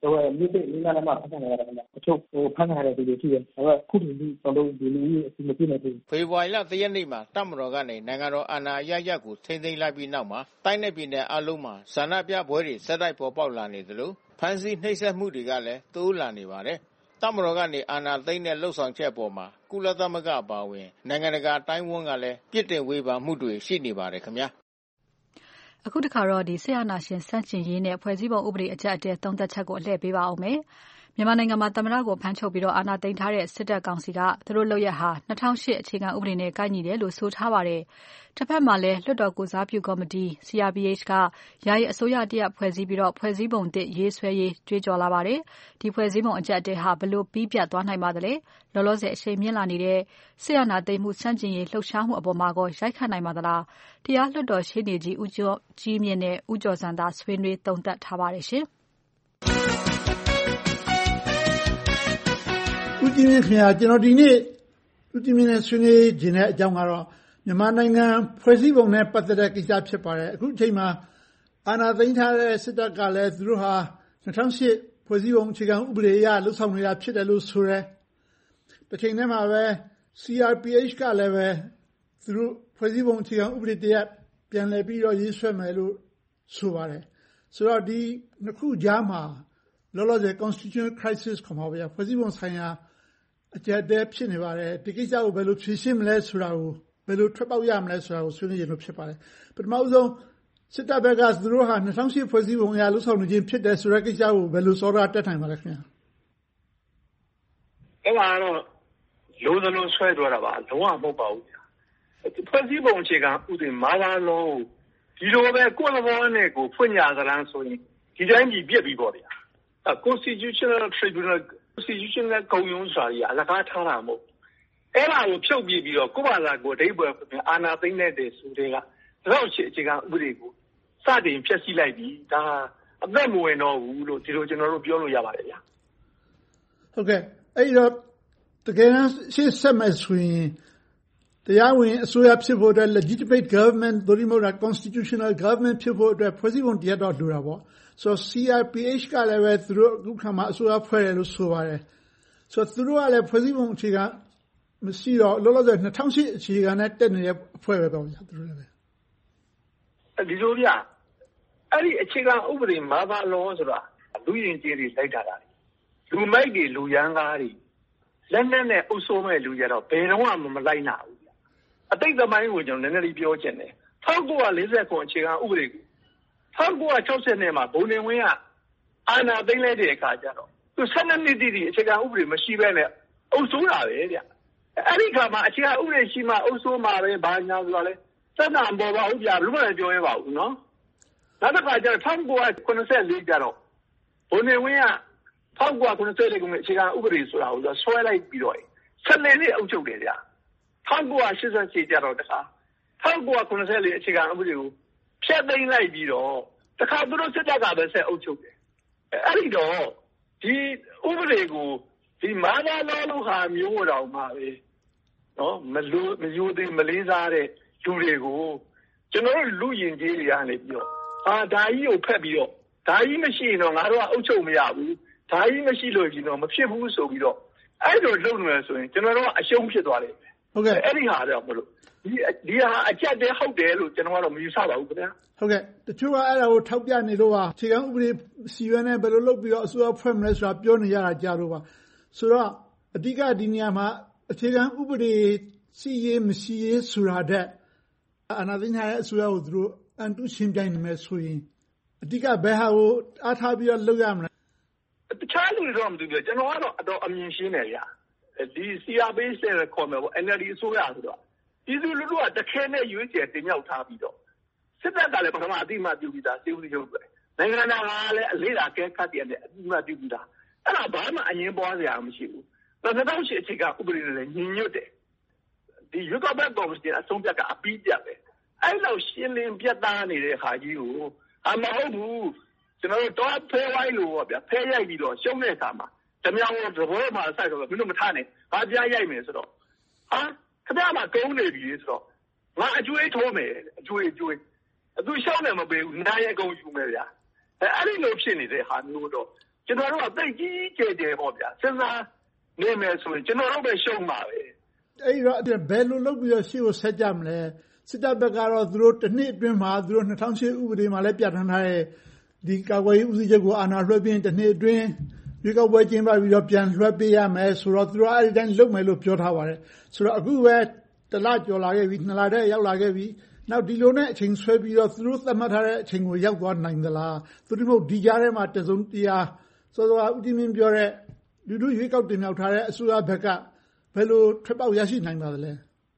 S13: မြို့သစ်လေးလမ်းမှာဖမ်းခံရတာခင်ဗျ။တချို့ဖမ်းခံရတဲ့သူတွေရှိတယ်။ဒါပေမဲ့အခုချိန်ထိကျွန်တော်တို့ဒီလူကြီးအစီအမံပြည့်နေပြီ
S22: ။ဖေဖော်ဝါရီလ 1 ရက်နေ့မှာတပ်မတော်ကနေနိုင်ငံတော်အာဏာရရပ်ကိုထိန်းသိမ်းလိုက်ပြီးနောက်မှာတိုင်းနယ်ပြည်နယ်အလုံးမှာဆန္ဒပြပွဲတွေဆက်တိုက်ပေါ်ပေါက်လာနေသလိုဖမ်းဆီးနှိပ်စက်မှုတွေကလည်းတိုးလာနေပါတယ်။တပ်မတော်ကနေအာဏာသိမ်းတဲ့လှုပ်ဆောင်ချက်အပေါ်မှာကုလသမဂ္ဂအပါအဝင်နိုင်ငံတကာတိုင်းဝန်ကလည်းပြစ်တင်ဝေဖန်မှုတွေရှိနေပါတယ်ခင်ဗျာ
S2: ။အခုတခါတော့စစ်အာဏာရှင်ဆန့်ကျင်ရေးနဲ့ဖွဲ့စည်းပုံဥပဒေအကြအတဲသုံးသက်ချက်ကိုအလှည့်ပေးပါအောင်မယ်။မြန်မာနိုင်ငံမှာသမ္မတကိုဖမ်းချုပ်ပြီးအာဏာသိမ်းထားတဲ့စစ်တပ်ကောင်စီကသူတို့လုပ်ရက်ဟာ2008အခြေခံဥပဒေနဲ့ကိုက်ညီတယ်လို့ဆိုထားပါတယ်။တစ်ဖက်မှာလည်းလွှတ်တော်ကိုစားပြုကော်မတီ CRPH ကယာယီအစိုးရတရပ်ဖွဲ့စည်းပြီးဖွဲ့စည်းပုံသစ်ရေးဆွဲရေးကြွေးကြော်လာပါတယ်။ဒီဖွဲ့စည်းပုံအကြအတဲဟာဘယ်လိုပြီးပြတ်သွားနိုင်ပါသလဲ။လောလောဆယ်အချိန်မြင့်လာနေတဲ့စစ်အာဏာသိမ်းမှုဆန့်ကျင်ရေးလှုပ်ရှားမှုအပေါ်မှာကိုရိုက်ခတ်နိုင်ပါသလား။တရားလွှတ်တော်ရှေ့နေကြီးဦးကျော်ကြီးမြင့်နဲ့ဦးကျော်စံသာဆွေးနွေးသုံးသပ်ထားပါတယ်ရှင်။
S4: ဦးကြီးမြင့်ခင်ဗျာကျွန်တော်ဒီနေ့ဦးကြီးမြင့်နဲ့ဆွေးနွေးခြင်းတဲ့အကြောင်းကတော့မြန်မာနိုင်ငံဖွဲ့စည်းပုံနဲ့ပတ်သက်တဲ့ကိစ္စဖြစ်ပါတယ်အခုအချိန်မှာအာဏာသိမ်းထားတဲ့စစ်တပ်ကလည်းသူတို့ဟာ2008ဖွဲ့စည်းပုံအခြေခံဥပဒေအရလှုပ်ဆောင်နေတာဖြစ်တယ်လို့ဆိုရဲတစ်ချိန်တည်းမှာပဲ CRPH ကလည်းပဲသူတို့ဖွဲ့စည်းပုံအခြေခံဥပဒေတရပ်ပြန်လည်ပြီးတော့ရေးဆွဲမယ်လို့ဆိုပါတယ်ဆိုတော့ဒီနှစ်ခုကြားမှာလောလောဆယ် constitutional crisis ခေါ်မှာဗျာဖွဲ့စည်းပုံဆိုင်ရာအကြက်တဲဖြစ်နေပါတယ်ဒီကိစ္စကိုဘယ်လိုဖြေရှင်းမလဲဆိုတာကိုဘယ်လိုထွက်ပေါက်ရမလဲဆိုတာကိုဆွေးနွေးရလို့ဖြစ်ပါတယ်ပထမဆုံးစစ်တပ်ဘက်ကသူတို့ဟာ2008ဖွဲ့စည်းပုံအရလှုပ်ဆောင်နေခြင်းဖြစ်တယ်ဆိုတဲ့ကိစ္စကိုဘယ်လိုစောဒတက်နိုင်ပါလဲခင်ဗျာ
S16: အဲ့ဒါတော့လိုသလိုဆွဲသွားတာပါလုံးဝမဟုတ်ပါဘူးဖွဲ့စည်းပုံအခြေခံဥပဒေမာလာလုံးဒီလိုပဲကိုယ့်သဘောနဲ့ကိုဖွင့်ညာသလားဆိုရင်ဒီတိုင်းကြီးပြက်ပြီးပေါ့ဗျာconstitutional tribunal constitutional ကုံရုံးစာကြီးအလကားထားတာမဟုတ်အဲ့ဒါကိုဖြုတ်ပြပြီးတော့ကိုယ့်ဘာသာကိုအဓိပ္ပာယ်အာဏာသိမ်းတဲ့ဆိုတဲ့ကတော့အခြေခံဥပဒေကိုစတင်ဖျက်ဆီးလိုက်ပြီးဒါအသက်မဝင်တော့ဘူးလို့ဒီလိုကျွန်တော်တို့ပြောလို့ရပါတယ်ဗျာ
S4: ဟုတ်ကဲ့အဲ့တော့တကယ်တမ်းရှေ့ဆက်မယ်ဆိုရင်တရားဝင်အစိုးရဖြစ်ဖို့အတွက် legitimate government တို့ဒီမိုက constitutional government ဖြစ်ဖို့အတွက်ဖွဲ့စည်းပုံတရားတော်လိုတာပေါ့ဆိုတော့ CRPH ကလည်းပဲသူတို့အခုခါမှာအစိုးရဖွဲ့တယ်လို့ဆိုပါတယ်ဆိုတော့သူတို့ကလည်းဖွဲ့စည်းပုံအခြေခံမရှိတော့လောလောဆယ်2008အခြေခံနဲ့တက်နေတဲ့အဖွဲ့ပဲပေါ့ဗျာသူတို့လည်းပဲ
S16: ဒီလိုဗျာအဲ့ဒီအခြေခံဥပဒေမာဘာလောဆိုတာလူရင်ကျေးတွေလိုက်တာလားလူမိုက်တွေလူရန်ကားတွေလက်နက်နဲ့အုပ်စိုးမဲ့လူကြတော့ဘယ်တော့မှမလိုက်နိုင်ဘူးဗျာအတိတ်သမိုင်းကိုကျွန်တော်နည်းနည်းလေးပြောချင်တယ်1940ခုအခြေခံဥပဒေကို1960နဲ့မှာဘုံနေဝင်းကအာဏာသိမ်းလိုက်တဲ့အခါကျတော့သူ12နှစ်တည်းအခြေခံဥပဒေမရှိဘဲနဲ့အုပ်စိုးတာပဲဗျအဲ့ဒီခါမှာအခြေခံဥပဒေရှိမှအုပ်စိုးမှာပဲဘာညာဆိုတာလဲစက်နာပေါ်ပါဦးဗျာဘယ်လိုမှပြောရပါဘူးနော်နောက်တစ်ခါကျတော့1984ကျတော့ဘုံနေဝင်းက1984ခုနှစ်အခြေခံဥပဒေဆိုတာကိုဆွဲလိုက်ပြီးတော့12နှစ်အုပ်ချုပ်တယ်ဗျာ1988ကျတော့တခါ1984အခြေခံဥပဒေကိုဖျက်သိမ်းလိုက်ပြီးတော့တခါသူတို့စစ်တပ်ကပဲဆက်အုပ်ချုပ်တယ်အဲ့ဒီတော့ဒီဥပဒေကိုဒီမာနာလောလို့ဟာမျိုးတော်မှာပဲနော်မယိုသေးမလေးစားတဲ့လူတွေကိုကျွန်တော်တို့လူရင်ကြီးတွေကနေပြီးတော့ဒါကြီးကိုဖက်ပြီးတော့ဒါကြီးမရှိရင်တော့ငါတို့ကအုပ်ချုပ်မရဘူးဒါကြီးမရှိလို့ရှင်တော့မဖြစ်ဘူးဆိုပြီးတော့အဲ့လိုလုပ်နေရဆိုရင်ကျွန်တော်တို့ကအရှုံးဖြစ်သွားလိမ့်မယ်
S4: ဟုတ်ကဲ့
S16: အဲ့ဒီဟာတော့မလို့ဒီဟာအကျက်တဲဟုတ်တယ်လို့ကျွန်တော်ကတော့မယူဆပါဘူးခင်ဗျာ
S4: ဟုတ်ကဲ့တချို့ကအဲ့ဒါကိုထောက်ပြနေလို့ပါအခြေခံဥပဒေစီရွက်နဲ့ဘယ်လိုလုပ်ပြီးတော့အစိုးရဖွဲ့မလဲဆိုတာပြောနေရတာကြားလို့ပါဆိုတော့အဓိကဒီနေရာမှာအခြေခံဥပဒေစီရေးမရှိရေးဆိုတာတဲ့အာဏာသိမ်းထားတဲ့အစိုးရကိုသူတို့အန်တုရှင်းပြနေမယ်ဆိုရင်အဓိကဘယ်ဟာကိုအားထားပြီးတော့လုပ်ရမလဲ
S16: တခြားလူတွေတော့မသိဘူးကျွန်တော်ကတော့အတော်အမြင်ရှင်းတယ်ဗျာဒီ CRPH နဲ့ခေါ်မယ်ပေါ့ NLD အစိုးရဆိုတော့ဒီလူလူကတခဲနဲ့ရွေးချယ်တင်မြှောက်ထားပြီးတော့စစ်တပ်ကလည်းပထမအတိမပြုပြီးသားစေဦးစီချုပ်ပဲနိုင်ငံတော်ကလည်းအလေးသာကဲခတ်တယ်နဲ့အတိမပြုပြီးသားအဲ့ဒါဘာမှအငင်းပွားစရာမရှိဘူး2008အခြေကဥပဒေနဲ့လည်းညီညွတ်တယ်ဒီရွေးကောက်ပွဲကော်မရှင်အဆုံးဖြတ်ကအပြီးပြတ်ပဲအဲ့လောက်ရှင်းလင်းပြတ်သားနေတဲ့ခါကြီးကိုမဟုတ်ဘူးကျွန်တော်တို့တော့ဖဲဝိုင်းလို့ပေါ့ဗျာဖဲရိုက်ပြီးတော့ရှုံးတဲ့အခါမှာတမြောင်သဘောမှာစိုက်တော့မင်းတို့မထားနဲ့ဘာပြရိုက်မယ်ဆိုတော့ခင်ဗျားမှကုန်းနေပြီဆိုတော့ငါအကျွေးထိုးမယ်အကျွေးသူရှောင်းတယ်မပေးဘူးနိုင်အကုန်ယူမယ်ဗျာအဲ့ဒီလိုဖြစ်နေတဲ့ဟာမျိုးတော့
S5: ကျွန်တော်တို့ကသိကြီးကျယ်ကျယ်ပေါ့ဗျာစဉ်းစားနေမယ်ဆိုရင်ကျွန်တော်တို့ပဲရှုံးပါပဲ
S4: အဲ့တော့ဘယ်လိုလုပ်ပြီးတော့ရှေ့ကိုဆက်ကြမလဲစစ်တပ်ဘက်ကတော့သူတို့တစ်နှစ်အတွင်းမှာသူတို့2008ဥပဒေမှာလည်းပြဋ္ဌာန်းထားတဲ့ဒီကာကွယ်ရေးဦးစီးချုပ်ကိုအာဏာလွှဲပြီးတစ်နှစ်အတွင်းရွေးကောက်ပွဲကျင်းပပြီးတော့ပြန်လွှဲပေးရမယ်ဆိုတော့သူတို့အဲ့ဒီတိုင်းလုပ်မယ်လို့ပြောထားပါတယ်ဆိုတော့အခုပဲတစ်လကျော်လာခဲ့ပြီ2လတည်းရောက်လာခဲ့ပြီနောက်ဒီလိုနဲ့အချိန်ဆွဲပြီးတော့သူတို့သတ်မှတ်ထားတဲ့အချိန်ကိုရောက်သွားနိုင်သလားသူတို့မဟုတ်ဒီကြားထဲမှာတစုံတရာစောစောဦးတီမင်းပြောတဲ့လူတို့ရွေးကောက်တင်မြှောက်ထားတဲ့အစိုးရဘက်ကဘယ်လိုထွက်ပေါက်ရရှိနိုင်ပါသလဲ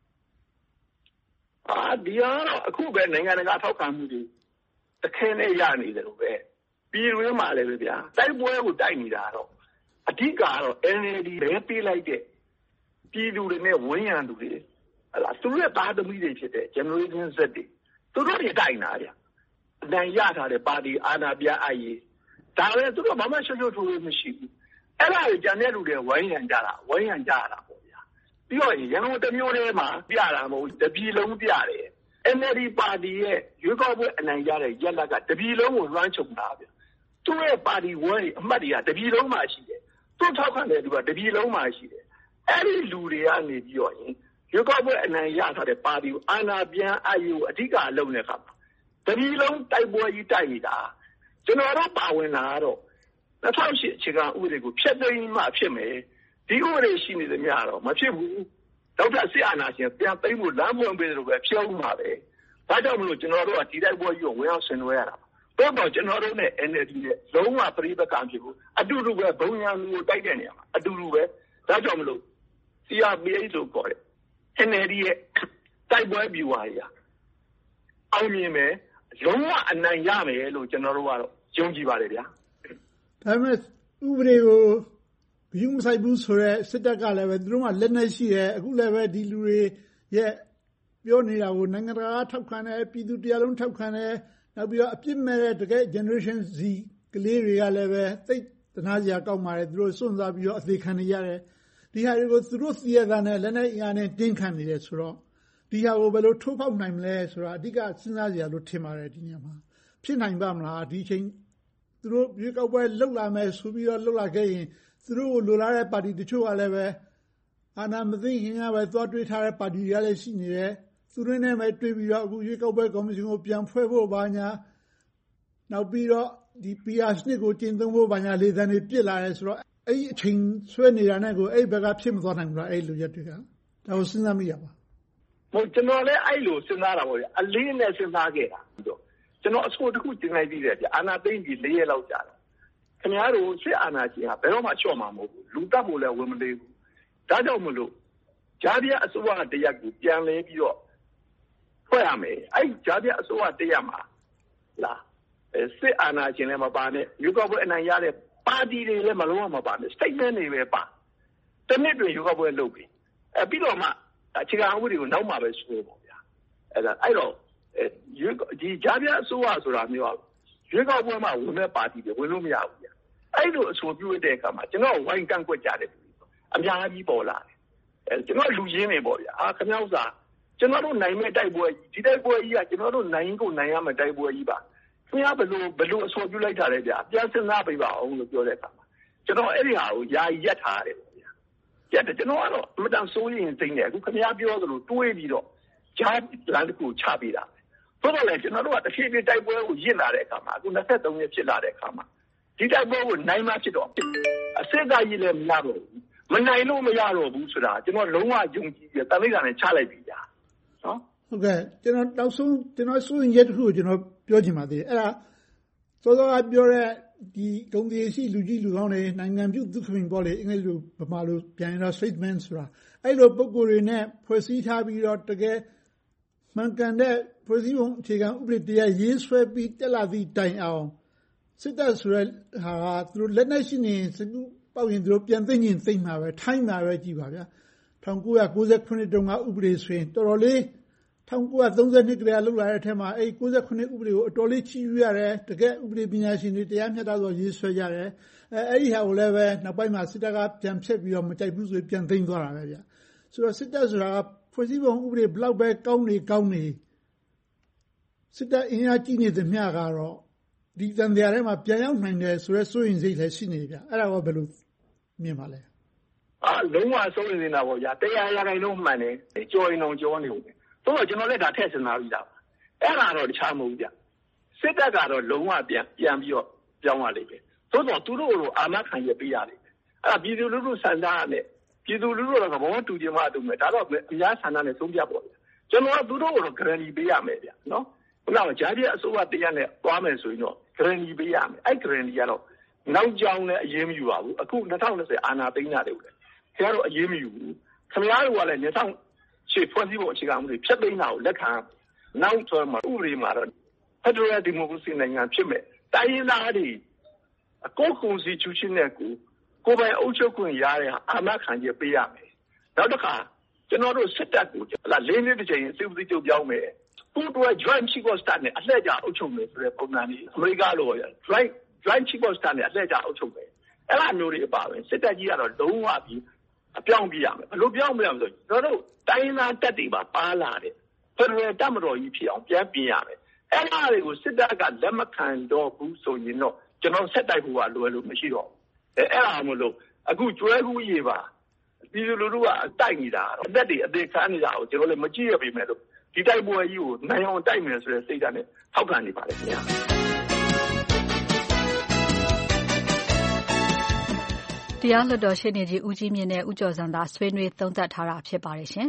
S5: ဒီကတော့အခုပဲနိုင်ငံတကာထောက်ခံမှုတွေတခဲနဲ့ရနေတယ်လို့ပဲပြည်တွင်းမှာလည်းပဲဗျာတိုက်ပွဲကိုတိုက်နေတာတော့အဓိကတော့ NLD ပဲပေးလိုက်တဲ့ပြည်သူတွေနဲ့ဝန်ရံသူတွေဟလာသူတို့ရဲ့သားသမီးတွေဖြစ်တဲ့ generation Z တွေသူတို့တွေတိုက်နေတာဗျာအနိုင်ရထားတဲ့ပါတီအာဏာပြအရေးဒါလည်းသူတို့ဘာမှရှုပ်ရှုပ်ထွေးထွေးမရှိဘူးအဲ့ဒါကိုကြံတဲ့လူတွေဝိုင်းရံကြတာပေါ့ဗျာပြီးတော့ရန်ကုန်တစ်မျိုးတည်းမှာပြတာမဟုတ်တပြည်လုံးပြတယ် NLD ပါတီရဲ့ရွေးကောက်ပွဲအနိုင်ရတဲ့ရက်လက်ကတပြည်လုံးကိုလွှမ်းခြုံတာဗျသူ့ရဲ့ပါတီဝဲအမှတ်တွေကတပြည်လုံးမှာရှိတယ်သူ့ထောက်ခံတဲ့လူကတပြည်လုံးမှာရှိတယ်အဲ့ဒီလူတွေကနေပြီးတော့ရွေးကောက်ပွဲအနိုင်ရထားတဲ့ပါတီကိုအာဏာပြန်အပ်ရေးကိုအဓိကအလုပ်နဲ့ခါမှာတပြည်လုံးတိုက်ပွဲကြီးတိုက်နေတာကျွန်တော်တို့ပါဝင်လာတော့2008အခြေခံဥပဒေကိုဖျက်သိမ်းမှဖြစ်မယ်ဒီဥပဒေရှိနေသမျှတော့မဖြစ်ဘူးဒေါက်တာစစ်အာဏာရှင်ပြန်သိမ်းဖို့လမ်းဖွင့်ပေးတယ်လို့ပဲဖြောင်းမှာပဲဒါကြောင့်မလို့ကျွန်တော်တို့ကဒီတိုက်ပွဲကြီးကိုဝင်အောင်ဆင်နွှဲရတာတော့ကျွန်တော်တို့နဲ့ NLD နဲ့လုံးဝပြိပက္ခဖြစ်ဘူးအတူတူပဲဘုံညာလူကိုတိုက်တဲ့နေရာမှာအတူတူပဲဒါကြောင့်မလို့ CRPH လို့ခေါ်တယ် NLD ရဲ့တိုက်ပွဲဗျူဟာကြီးအောင်မြင်မယ်လုံးဝအနိုင်ရမယ်လို့ကျွန်တော်တို့ကတော့ယုံကြည်ပါတယ်ဗျာ
S4: ဒါပေမဲ့ဥပဒေကိုဂရုမစိုက်ဘူးဆိုတော့စစ်တပ်ကလည်းပဲသူတို့ကလက်နက်ရှိတယ်အခုလည်းပဲဒီလူတွေရဲ့ပြောနေတာကိုနိုင်ငံတကာထောက်ခံတယ်ပြည်သူတရားလုံးထောက်ခံတယ်နောက်ပြီးတော့အပြစ်မဲ့တဲ့တကယ် generation Z ကလေးတွေကလည်းပဲသိသနာစရာကောင်းပါတယ်သူတို့စွန့်စားပြီးတော့အသေးခံနေရတယ်ဒီဟာတွေကိုသူတို့သိရတာနဲ့လက်နက်အင်အားနဲ့တင်းခံနေတယ်ဆိုတော့ဒီဟာကိုဘယ်လိုထိုးဖောက်နိုင်မလဲဆိုတာအဓိကစဉ်းစားစရာလို့ထင်ပါတယ်ဒီညမှာဖြစ်နိုင်ပါမလားဒီချိန်သူတို့ရွေးကောက်ပွဲလှုပ်လာမယ်ဆိုပြီးတော့လှုပ်လာခဲ့ရင်သူတို့ကိုလိုလားတဲ့ပါတီတချို့ကလည်းပဲအာဏာမသိခင်ကပဲသွားတွေးထားတဲ့ပါတီတွေကလည်းရှိနေတယ်သူတို့နဲ့ပဲတွေးပြီးတော့အခုရွေးကောက်ပွဲကော်မရှင်ကိုပြန်ဖွဲ့ဖို့ပါညာနောက်ပြီးတော့ဒီ PR စနစ်ကိုကျင့်သုံးဖို့ပါညာလေသံတွေပြစ်လာတယ်ဆိုတော့အဲ့ဒီအချိန်ဆွဲနေတာနဲ့ကိုအဲ့ဘက်ကဖြစ်မသွားနိုင်ဘူးလားအဲ့လိုရက်တွေကဒါကိုစဉ်းစားမိရပါ
S5: ဟုတ်ကျွန်တော်လည်းအဲ့လိုစဉ်းစားတာပေါ့ဗျအလေးနဲ့စဉ်းစားခဲ့တာကျွန်တော်အစိုးတစ်ခုတင်လိုက်ပြီးတယ်ဗျအာဏာသိမ်းပြီး4ရက်လောက်ကြာတယ်ခင်ဗျားတို့စစ်အာဏာရှင်ကဘယ်တော့မှချော့မှာမဟုတ်ဘူးလူတပ်ဖို့လည်းဝင်မလေးဘူးဒါကြောင့်မလို့ဂျားပြအစိုးရတရက်ကိုပြန်လဲပြီးတော့ဖွဲ့ရမယ်အဲ့ဂျားပြအစိုးရတရက်မှာလားစစ်အာဏာရှင်လည်းမပါနဲ့ရွေးကောက်ပွဲအနိုင်ရတဲ့ပါတီတွေလည်းမလုံးဝမပါနဲ့ statement တွေပဲပါတနည်းတွင်ရွေးကောက်ပွဲလုပ်ပြီးပြီးတော့မှအခြေခံဥပဒေကိုနောက်မှပဲဆွဲပေါ့ဗျာအဲ့တော့ဒီဂျားပြအစိုးရဆိုတာမျိုးရွေးကောက်ပွဲမှာဝင်မဲ့ပါတီတွေဝင်လို့မရဘူးဗျအဲ့လိုအဆိုပြုတဲ့အခါမှာကျွန်တော်ဝိုင်းကန့်ကွက်ကြတယ်အများကြီးပေါ်လာတယ်ကျွန်တော်လူရင်းနေပေါ့ဗျာခင်ဗျားဥစ္စာကျွန်တော်တို့နိုင်မဲ့တိုက်ပွဲကြီးဒီတိုက်ပွဲကြီးကကျွန်တော်တို့နိုင်ကိုနိုင်ရမယ့်တိုက်ပွဲကြီးပါခင်ဗျားဘယ်လိုအဆိုပြုလိုက်တာလဲဗျာပြန်စဉ်းစားပေးပါအောင်လို့ပြောတဲ့အခါမှာကျွန်တော်အဲ့ဒီဟာကိုယာယီရက်ထားတယ်ပေါ့ဗျာရက်တယ်ကျွန်တော်ကတော့အမတန်စိုးရင်စိမ့်တယ်အခုခင်ဗျားပြောသလိုတွေးပြီးတော့ဂျားလန်တကူချပေးတာဆိုတော့လေကျွန်တော်တို့ကတစ်ဖြည်းဖြည်းတိုက်ပွဲကိုရင့်လာတဲ့အခါမှာအခု23ရက်ဖြစ်လာတဲ့အခါမှာဒီတိုက်ပွဲကိုနိုင်မှဖြစ်တော့အစစ်သားကြီးလည်းမရတော့ဘူးမနိုင်လို့မရတော့ဘူးဆိုတာကျွန်တော်လုံးဝယုံကြည်တယ်တမိတ်ကလည်းချလိုက်ပြီကြာနော်
S4: ဟုတ်ကဲ့ကျွန်တော်နောက်ဆုံးကျွန်တော်စိုးရင်ရက်တစ်ခုကိုကျွန်တော်ပြောချင်ပါသေးတယ်အဲ့ဒါစောစောကပြောတဲ့ဒီဂုဏ်သရေရှိလူကြီးလူကောင်းတွေနိုင်ငံပြုဒုက္ခမင်းပေါ့လေအင်္ဂလိပ်လိုဗမာလိုပြန်ရင်တော့ statement ဆိုတာအဲ့လိုပုံကိုယ်တွေနဲ့ဖွဲ့စည်းထားပြီးတော့တကယ်မှန်ကန်တဲ့ဖွဲ့စည်းပုံအခြေခံဥပဒေတရားရေးဆွဲပြီးတက်လာသည့်တိုင်အောင်စစ်တပ်ဆိုတဲ့ဟာကသူတို့လက်နက်ရှိနေစကူပေါက်ရင်သူတို့ပြန်သိရင်သိမှာပဲထိုင်းမှာပဲကြည်ပါဗျာ1998တုန်းကဥပဒေဆိုရင်တော်တော်လေး1932ကလေးကလှုပ်လာတဲ့အထက်မှာအဲ့98ဥပဒေကိုအတော်လေးချီးယူရတယ်တကယ်ဥပဒေပညာရှင်တွေတရားမျှတစွာရေးဆွဲကြတယ်အဲ့ဒီဟာကိုလည်းပဲနောက်ပိုင်းမှာစစ်တပ်ကပြန်ဖျက်ပြီးတော့မကြိုက်ဘူးဆိုပြန်သိမ်းသွားတာပဲဗျာဆိုတော့စစ်တပ်ဆိုတာကဖွဲ့စည်းပုံဥပဒေဘလောက်ပဲကောင်းနေစစ်တပ်အင်အားကြီးနေသမျှကတော့ဒီတန်တရားထဲမှာပြန်ရောက်နိုင်တယ်ဆိုတော့စိုးရင်စိတ်လည်းရှိနေကြအဲ့ဒါကဘယ်လိုမြင်ပါလဲ
S5: လုံးဝစိုးရင်နေတာပေါ့ဗျာတရားရတိုင်းလုံးမှန်တယ်ကြော်ရင်တော့ကြောနေဦးတယ်တော့ကျွန်တော်လည်းဒါထည့်စင်သားပြီးသားပါအဲ့ဒါတော့တခြားမဟုတ်ဗျစစ်တပ်ကတော့လုံးဝပြန်ပြီးတော့ပြောင်းရလိမ့်မယ်သို့တော့သူတို့ကိုအာမခံရပေးရလိမ့်မယ်အဲ့ဒါပြည်သူလူထုဆန္ဒနဲ့ပြည်သူလူထုကတော့သဘောတူကြမှတူမယ်ဒါတော့အများဆန္ဒနဲ့သုံးပြပေါ့ကျွန်တော်ကသူတို့ကိုတော့ guarantee ပေးရမယ်ဗျနော်ခုနကကြားပြအစိုးရတရားနဲ့သွားမယ်ဆိုရင်တော့ guarantee ပေးရမယ်အဲ့ guarantee ကတော့နောက်ကြောင်းနဲ့အရေးမယူပါဘူးအခု2020အာဏာသိမ်းတာတွေလည်းခင်ဗျားတို့အရေးမယူဘူးခင်ဗျားတို့ကလည်း2000ဖွဲ့စည်းပုံအခြေခံမှုတွေဖျက်သိမ်းတာကိုလက်ခံနောက်ဆိုမှဥပဒေမှာတော့ Federal Democracy နိုင်ငံဖြစ်မဲ့တိုင်းရင်းသားတွေအကော Constitution နဲ့ကိုပိုင်အုပ်ချုပ်ခွင့်ရတဲ့အာမခံချက်ပေးရမယ်နောက်တစ်ခါကျွန်တော်တို့စစ်တပ်ကို၄နှစ်တစ်ချိန်စစ်ဦးစီးချုပ်ပြောင်းမယ်ပူးတွဲ Joint Chief of Staff နဲ့အလှည့်ကျအုပ်ချုပ်မယ်ဆိုတဲ့ပုံစံမျိုးအမေရိကလို Joint Chief of Staff နဲ့အလှည့်ကျအုပ်ချုပ်မယ်အဲ့လိုမျိုးတွေအပါပဲစစ်တပ်ကြီးကတော့လုံးဝပြီးအပြောင်းပြရမယ်ဘယ်လိုပြောင်းမလဲဆိုတော့ကျွန်တော်တို့တိုင်းရင်းသားတပ်တွေပါလာတယ်ဖက်ဒရယ်တပ်မတော်ကြီးဖြစ်အောင်ပြန်ပြင်ရမယ်အဲ့ဒါတွေကိုစစ်တပ်ကလက်မခံတော့ဘူးဆိုရင်တော့ကျွန်တော်ဆက်တိုက်ဖို့ကလွယ်လို့မရှိတော့အဲ့ဒါမလို့အခုကျွဲကူးရေပါပြည်သူလူထုကတိုက်နေတာအသက်တွေအသေးခံနေတာကိုကျွန်တော်လည်းမကြည့်ရပေမဲ့လို့ဒီတိုက်ပွဲကြီးကိုနိုင်အောင်တိုက်မယ်ဆိုတဲ့စိတ်ဓာတ်နဲ့ထောက်ခံနေပါတယ်ခင်ဗျာ
S2: တရားလွှတ်တော်ရှေ့နေကြီးဦးကြီးမြင့်နဲ့ဦးကျော်ဇံသာဆွေးနွေးသုံးသပ်ထားတာဖြစ်ပါတယ်ရှင်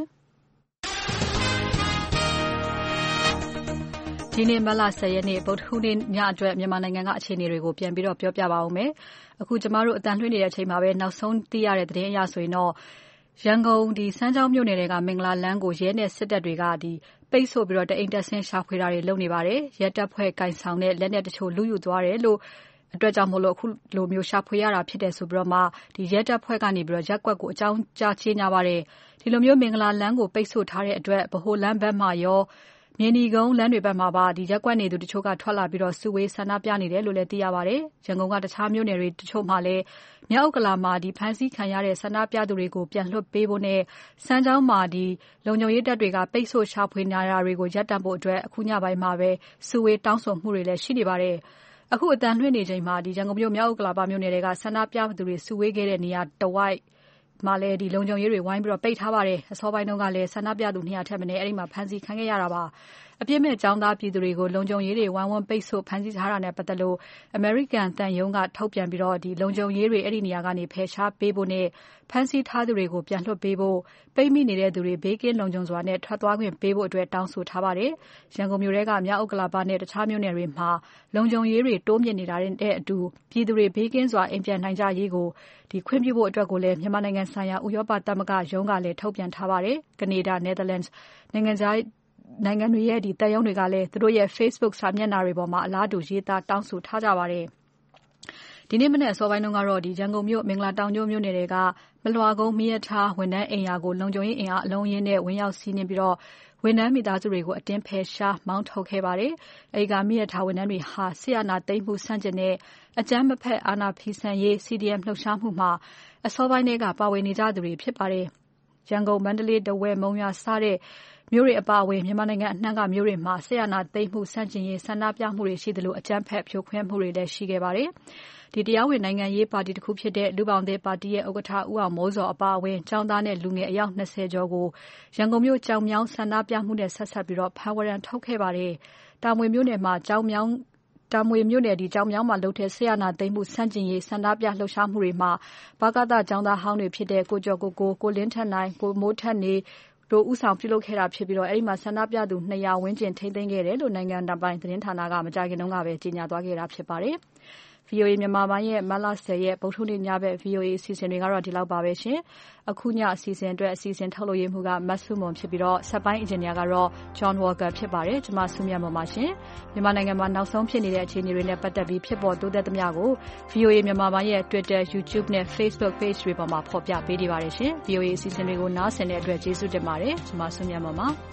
S2: ဒီနေ့မတ်လ10ရက်နေ့ဗုဒ္ဓဟူးနေ့ညအတွက်မြန်မာနိုင်ငံကအခြေအနေတွေကိုပြန်ပြီးတော့ပြောပြပါဦးမယ်။အခုကျမတို့အတန်လွှင့်နေတဲ့အချိန်မှာပဲနောက်ဆုံးသိရတဲ့သတင်းအရဆိုရင်တော့ရန်ကုန်စမ်းချောင်းမြို့နယ်ကမင်္ဂလာလမ်းကိုရဲနဲ့စစ်တပ်တွေကပိတ်ဆို့ပြီးတော့တအိမ်တက်ဆင်းရှာဖွေတာတွေလုပ်နေပါတယ်။ရဲတပ်ဖွဲ့ကင်ဆောင်တဲ့လက်နက်တချို့လူယူသွားတယ်လို့အတွက်ကြောင့်မို့လို့အခုလိုမျိုးရှာဖွေရတာဖြစ်တယ်ဆိုပြီးတော့မှရဲတပ်ဖွဲ့ကနေပြီးတော့ရက်ကွက်ကိုအကြောင်းကြားချညာပါတယ်။ဒီလိုမျိုးမင်္ဂလာလမ်းကိုပိတ်ဆို့ထားတဲ့အတွက်ဗဟိုလမ်းဘက်မှာရောမြင်းဒီကုန်းလမ်းတွေဘက်မှာပါရက်ကွက်နေသူတချို့ကထွက်လာပြီးတော့စုဝေးဆန္ဒပြနေတယ်လို့လည်းသိရပါတယ်။ရန်ကုန်ကတခြားမြို့နယ်တွေတချို့မှာလည်းမြောက်ဥက္ကလာမှာဖမ်းဆီးခံရတဲ့ဆန္ဒပြသူတွေကိုပြန်လွှတ်ပေးဖို့နဲ့စမ်းချောင်းမှာလုံခြုံရေးတပ်တွေကပိတ်ဆို့ရှာဖွေနေတာတွေကိုရပ်တန့်ဖို့အတွက်အခုညပိုင်းမှာပဲစုဝေးတောင်းဆိုမှုတွေလည်းရှိနေပါတယ်။အခုအတန်လွှင့်နေချိန်မှာရန်ကုန်မြို့မြောက်ဥက္ကလာမြို့နယ်တွေကဆန္ဒပြသူတွေစုဝေးခဲ့တဲ့နေရာတဝိုက်မှာလည်းလုံခြုံရေးတွေဝိုင်းပြီးတော့ပိတ်ထားပါတယ်။အစောပိုင်းတုန်းကလည်းဆန္ဒပြသူ200ထက်မနည်းအဲ့ဒီမှာဖမ်းဆီးခံခဲ့ရတာပါ။အပြစ်မဲ့ចောင်းသားပြည်သူတွေကိုလုံခြုံရေးတွေဝိုင်းဝန်းပိတ်ဆို့ဖမ်းဆီးထားတာနဲ့ပတ်သက်လို့အမေရိကန်တန်ယုံကထုတ်ပြန်ပြီးတော့လုံခြုံရေးတွေအဲ့ဒီနေရာကနေဖယ်ရှားပေးဖို့နဲ့ဖမ်းဆီးထားသူတွေကိုပြန်လွှတ်ပေးဖို့ပိတ်မိနေတဲ့သူတွေဘေးကင်းလုံခြုံစွာနဲ့ထွက်သွားခွင့်ပေးဖို့အတွက်တောင်းဆိုထားပါတယ်။ရန်ကုန်မြို့ထဲကမြောက်ဥက္ကလာပနဲ့တခြားမြို့နယ်တွေမှာလုံခြုံရေးတွေတိုးမြင့်နေတာတဲ့အတူပြည်သူတွေဘေးကင်းစွာအိမ်ပြန်နိုင်ကြရေးကိုခွင့်ပြုဖို့အတွက်ကိုလည်းမြန်မာနိုင်ငံဆိုင်ရာဥရောပသမဂ္ဂရုံးကလည်းထုတ်ပြန်ထားပါတယ်။ကနေဒါ Netherlands နိုင်ငံတွေရဲ့တပ်ရုံးတွေကလည်းသူတို့ရဲ့ Facebook စာမျက်နှာတွေပေါ်မှာအလားတူရေးသားတောင်းဆိုထားကြပါတယ်။ဒီနေ့မနေ့အစောပိုင်းတုန်းကတော့ရန်ကုန်မြို့မင်္ဂလာတောင်ညို့မြို့နယ်တွေကမလွှာကုန်းမီးရထားဝန်ထမ်းအိမ်ယာကိုလုံခြုံရေးအင်အားအလုံးအရင်းနဲ့ဝင်ရောက်စီးနင်းပြီးတော့ဝန်ထမ်းမိသားစုတွေကိုအတင်းဖယ်ရှားမောင်းထုတ်ခဲ့ပါတယ်။အဲဒီကမီးရထားဝန်ထမ်းတွေဟာဆီယနာသိမ်းမှုဆန့်ကျင်တဲ့အကြမ်းမဖက်အာဏာဖီဆန်ရေး CDM လှုပ်ရှားမှုမှာအစောပိုင်းကပါဝင်နေကြသူတွေဖြစ်ပါတယ်။ရန်ကုန်မန္တလေးတဝဲမုံရွာစတဲ့မြို့တွေအပါအဝင်မြန်မာနိုင်ငံအနှံ့ကမြို့တွေမှာဆီယနာသိမ်းမှုဆန့်ကျင်ရေးဆန္ဒပြမှုတွေရှိသလိုအကြမ်းဖက်ဖြိုခွင်းမှုတွေလည်းရှိခဲ့ပါတယ်။တရားဝင်နိုင်ငံရေးပါတီတစ်ခုဖြစ်တဲ့လူပောင်သစ်ပါတီရဲ့ဥက္ကဋ္ဌဦးအောင်မိုးဇော်အပါအဝင်ကျောင်းသားနဲ့လူငယ်အယောက်20ကျော်ကိုရန်ကုန်မြို့ကြောင်မြောင်းဆန္ဒပြမှုနဲ့ဆက်စပ်ပြီးတော့ဖမ်းဝရမ်းထုတ်ခဲ့ပါတယ်။တာမွေမြို့နယ်မှာကျောင်မြောင်းမှာလုပ်တဲ့ဆီယနာသိမ်းမှုဆန့်ကျင်ရေးဆန္ဒပြလှုပ်ရှားမှုတွေမှာဗကသကျောင်းသားဟောင်းတွေဖြစ်တဲ့ကိုကျော်ကိုလင်းထက်နိုင်ကိုမိုးထက်နေတို့ဦးဆောင်ပြုလုပ်ခဲ့တာဖြစ်ပြီးတော့အဲဒီမှာဆန္ဒပြသူ200ဝန်းကျင်ထိန်းသိမ်းခဲ့တယ်လို့နိုင်ငံပိုင်သတင်းဌာနကမကြာခင်တုန်းကပဲကြေညာသွားခဲ့တာဖြစ်ပါတယ်။ VOA မြန်မာပိုင်းရဲ့မတ်လ10ရက်ဗုဒ္ဓဟူးနေ့ညဘက် VOA အစီအစဉ်တွေကတော့ဒီလောက်ပါပဲရှင်။အခုညအစီအစဉ်အတွက်အစီအစဉ်ထုတ်လုပ်ရေးမှုကမတ်ဆုမွန်ဖြစ်ပြီးတော့ဆက်ပိုင်းအင်ဂျင်နီယာကတော့ John Walker ဖြစ်ပါတယ်။ကျွန်မဆုမြတ်ပါပါရှင်။မြန်မာနိုင်ငံမှာနောက်ဆုံးဖြစ်နေတဲ့အခြေအနေတွေနဲ့ပတ်သက်ပြီးဖြစ်ပေါ်တိုးတက်သမျှကို VOA မြန်မာပိုင်းရဲ့ Twitter, YouTube နဲ့ Facebook page တွေပေါ်မှာဖော်ပြပေးနေပါတယ်ရှင်။ VOA အစီအစဉ်တွေကိုနားဆင်တဲ့အတွက်ကျေးဇူးတင်ပါတယ်။ကျွန်မဆုမြတ်ပါပါ။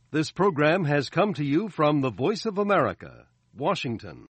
S6: This program has come to you from the Voice of America, Washington.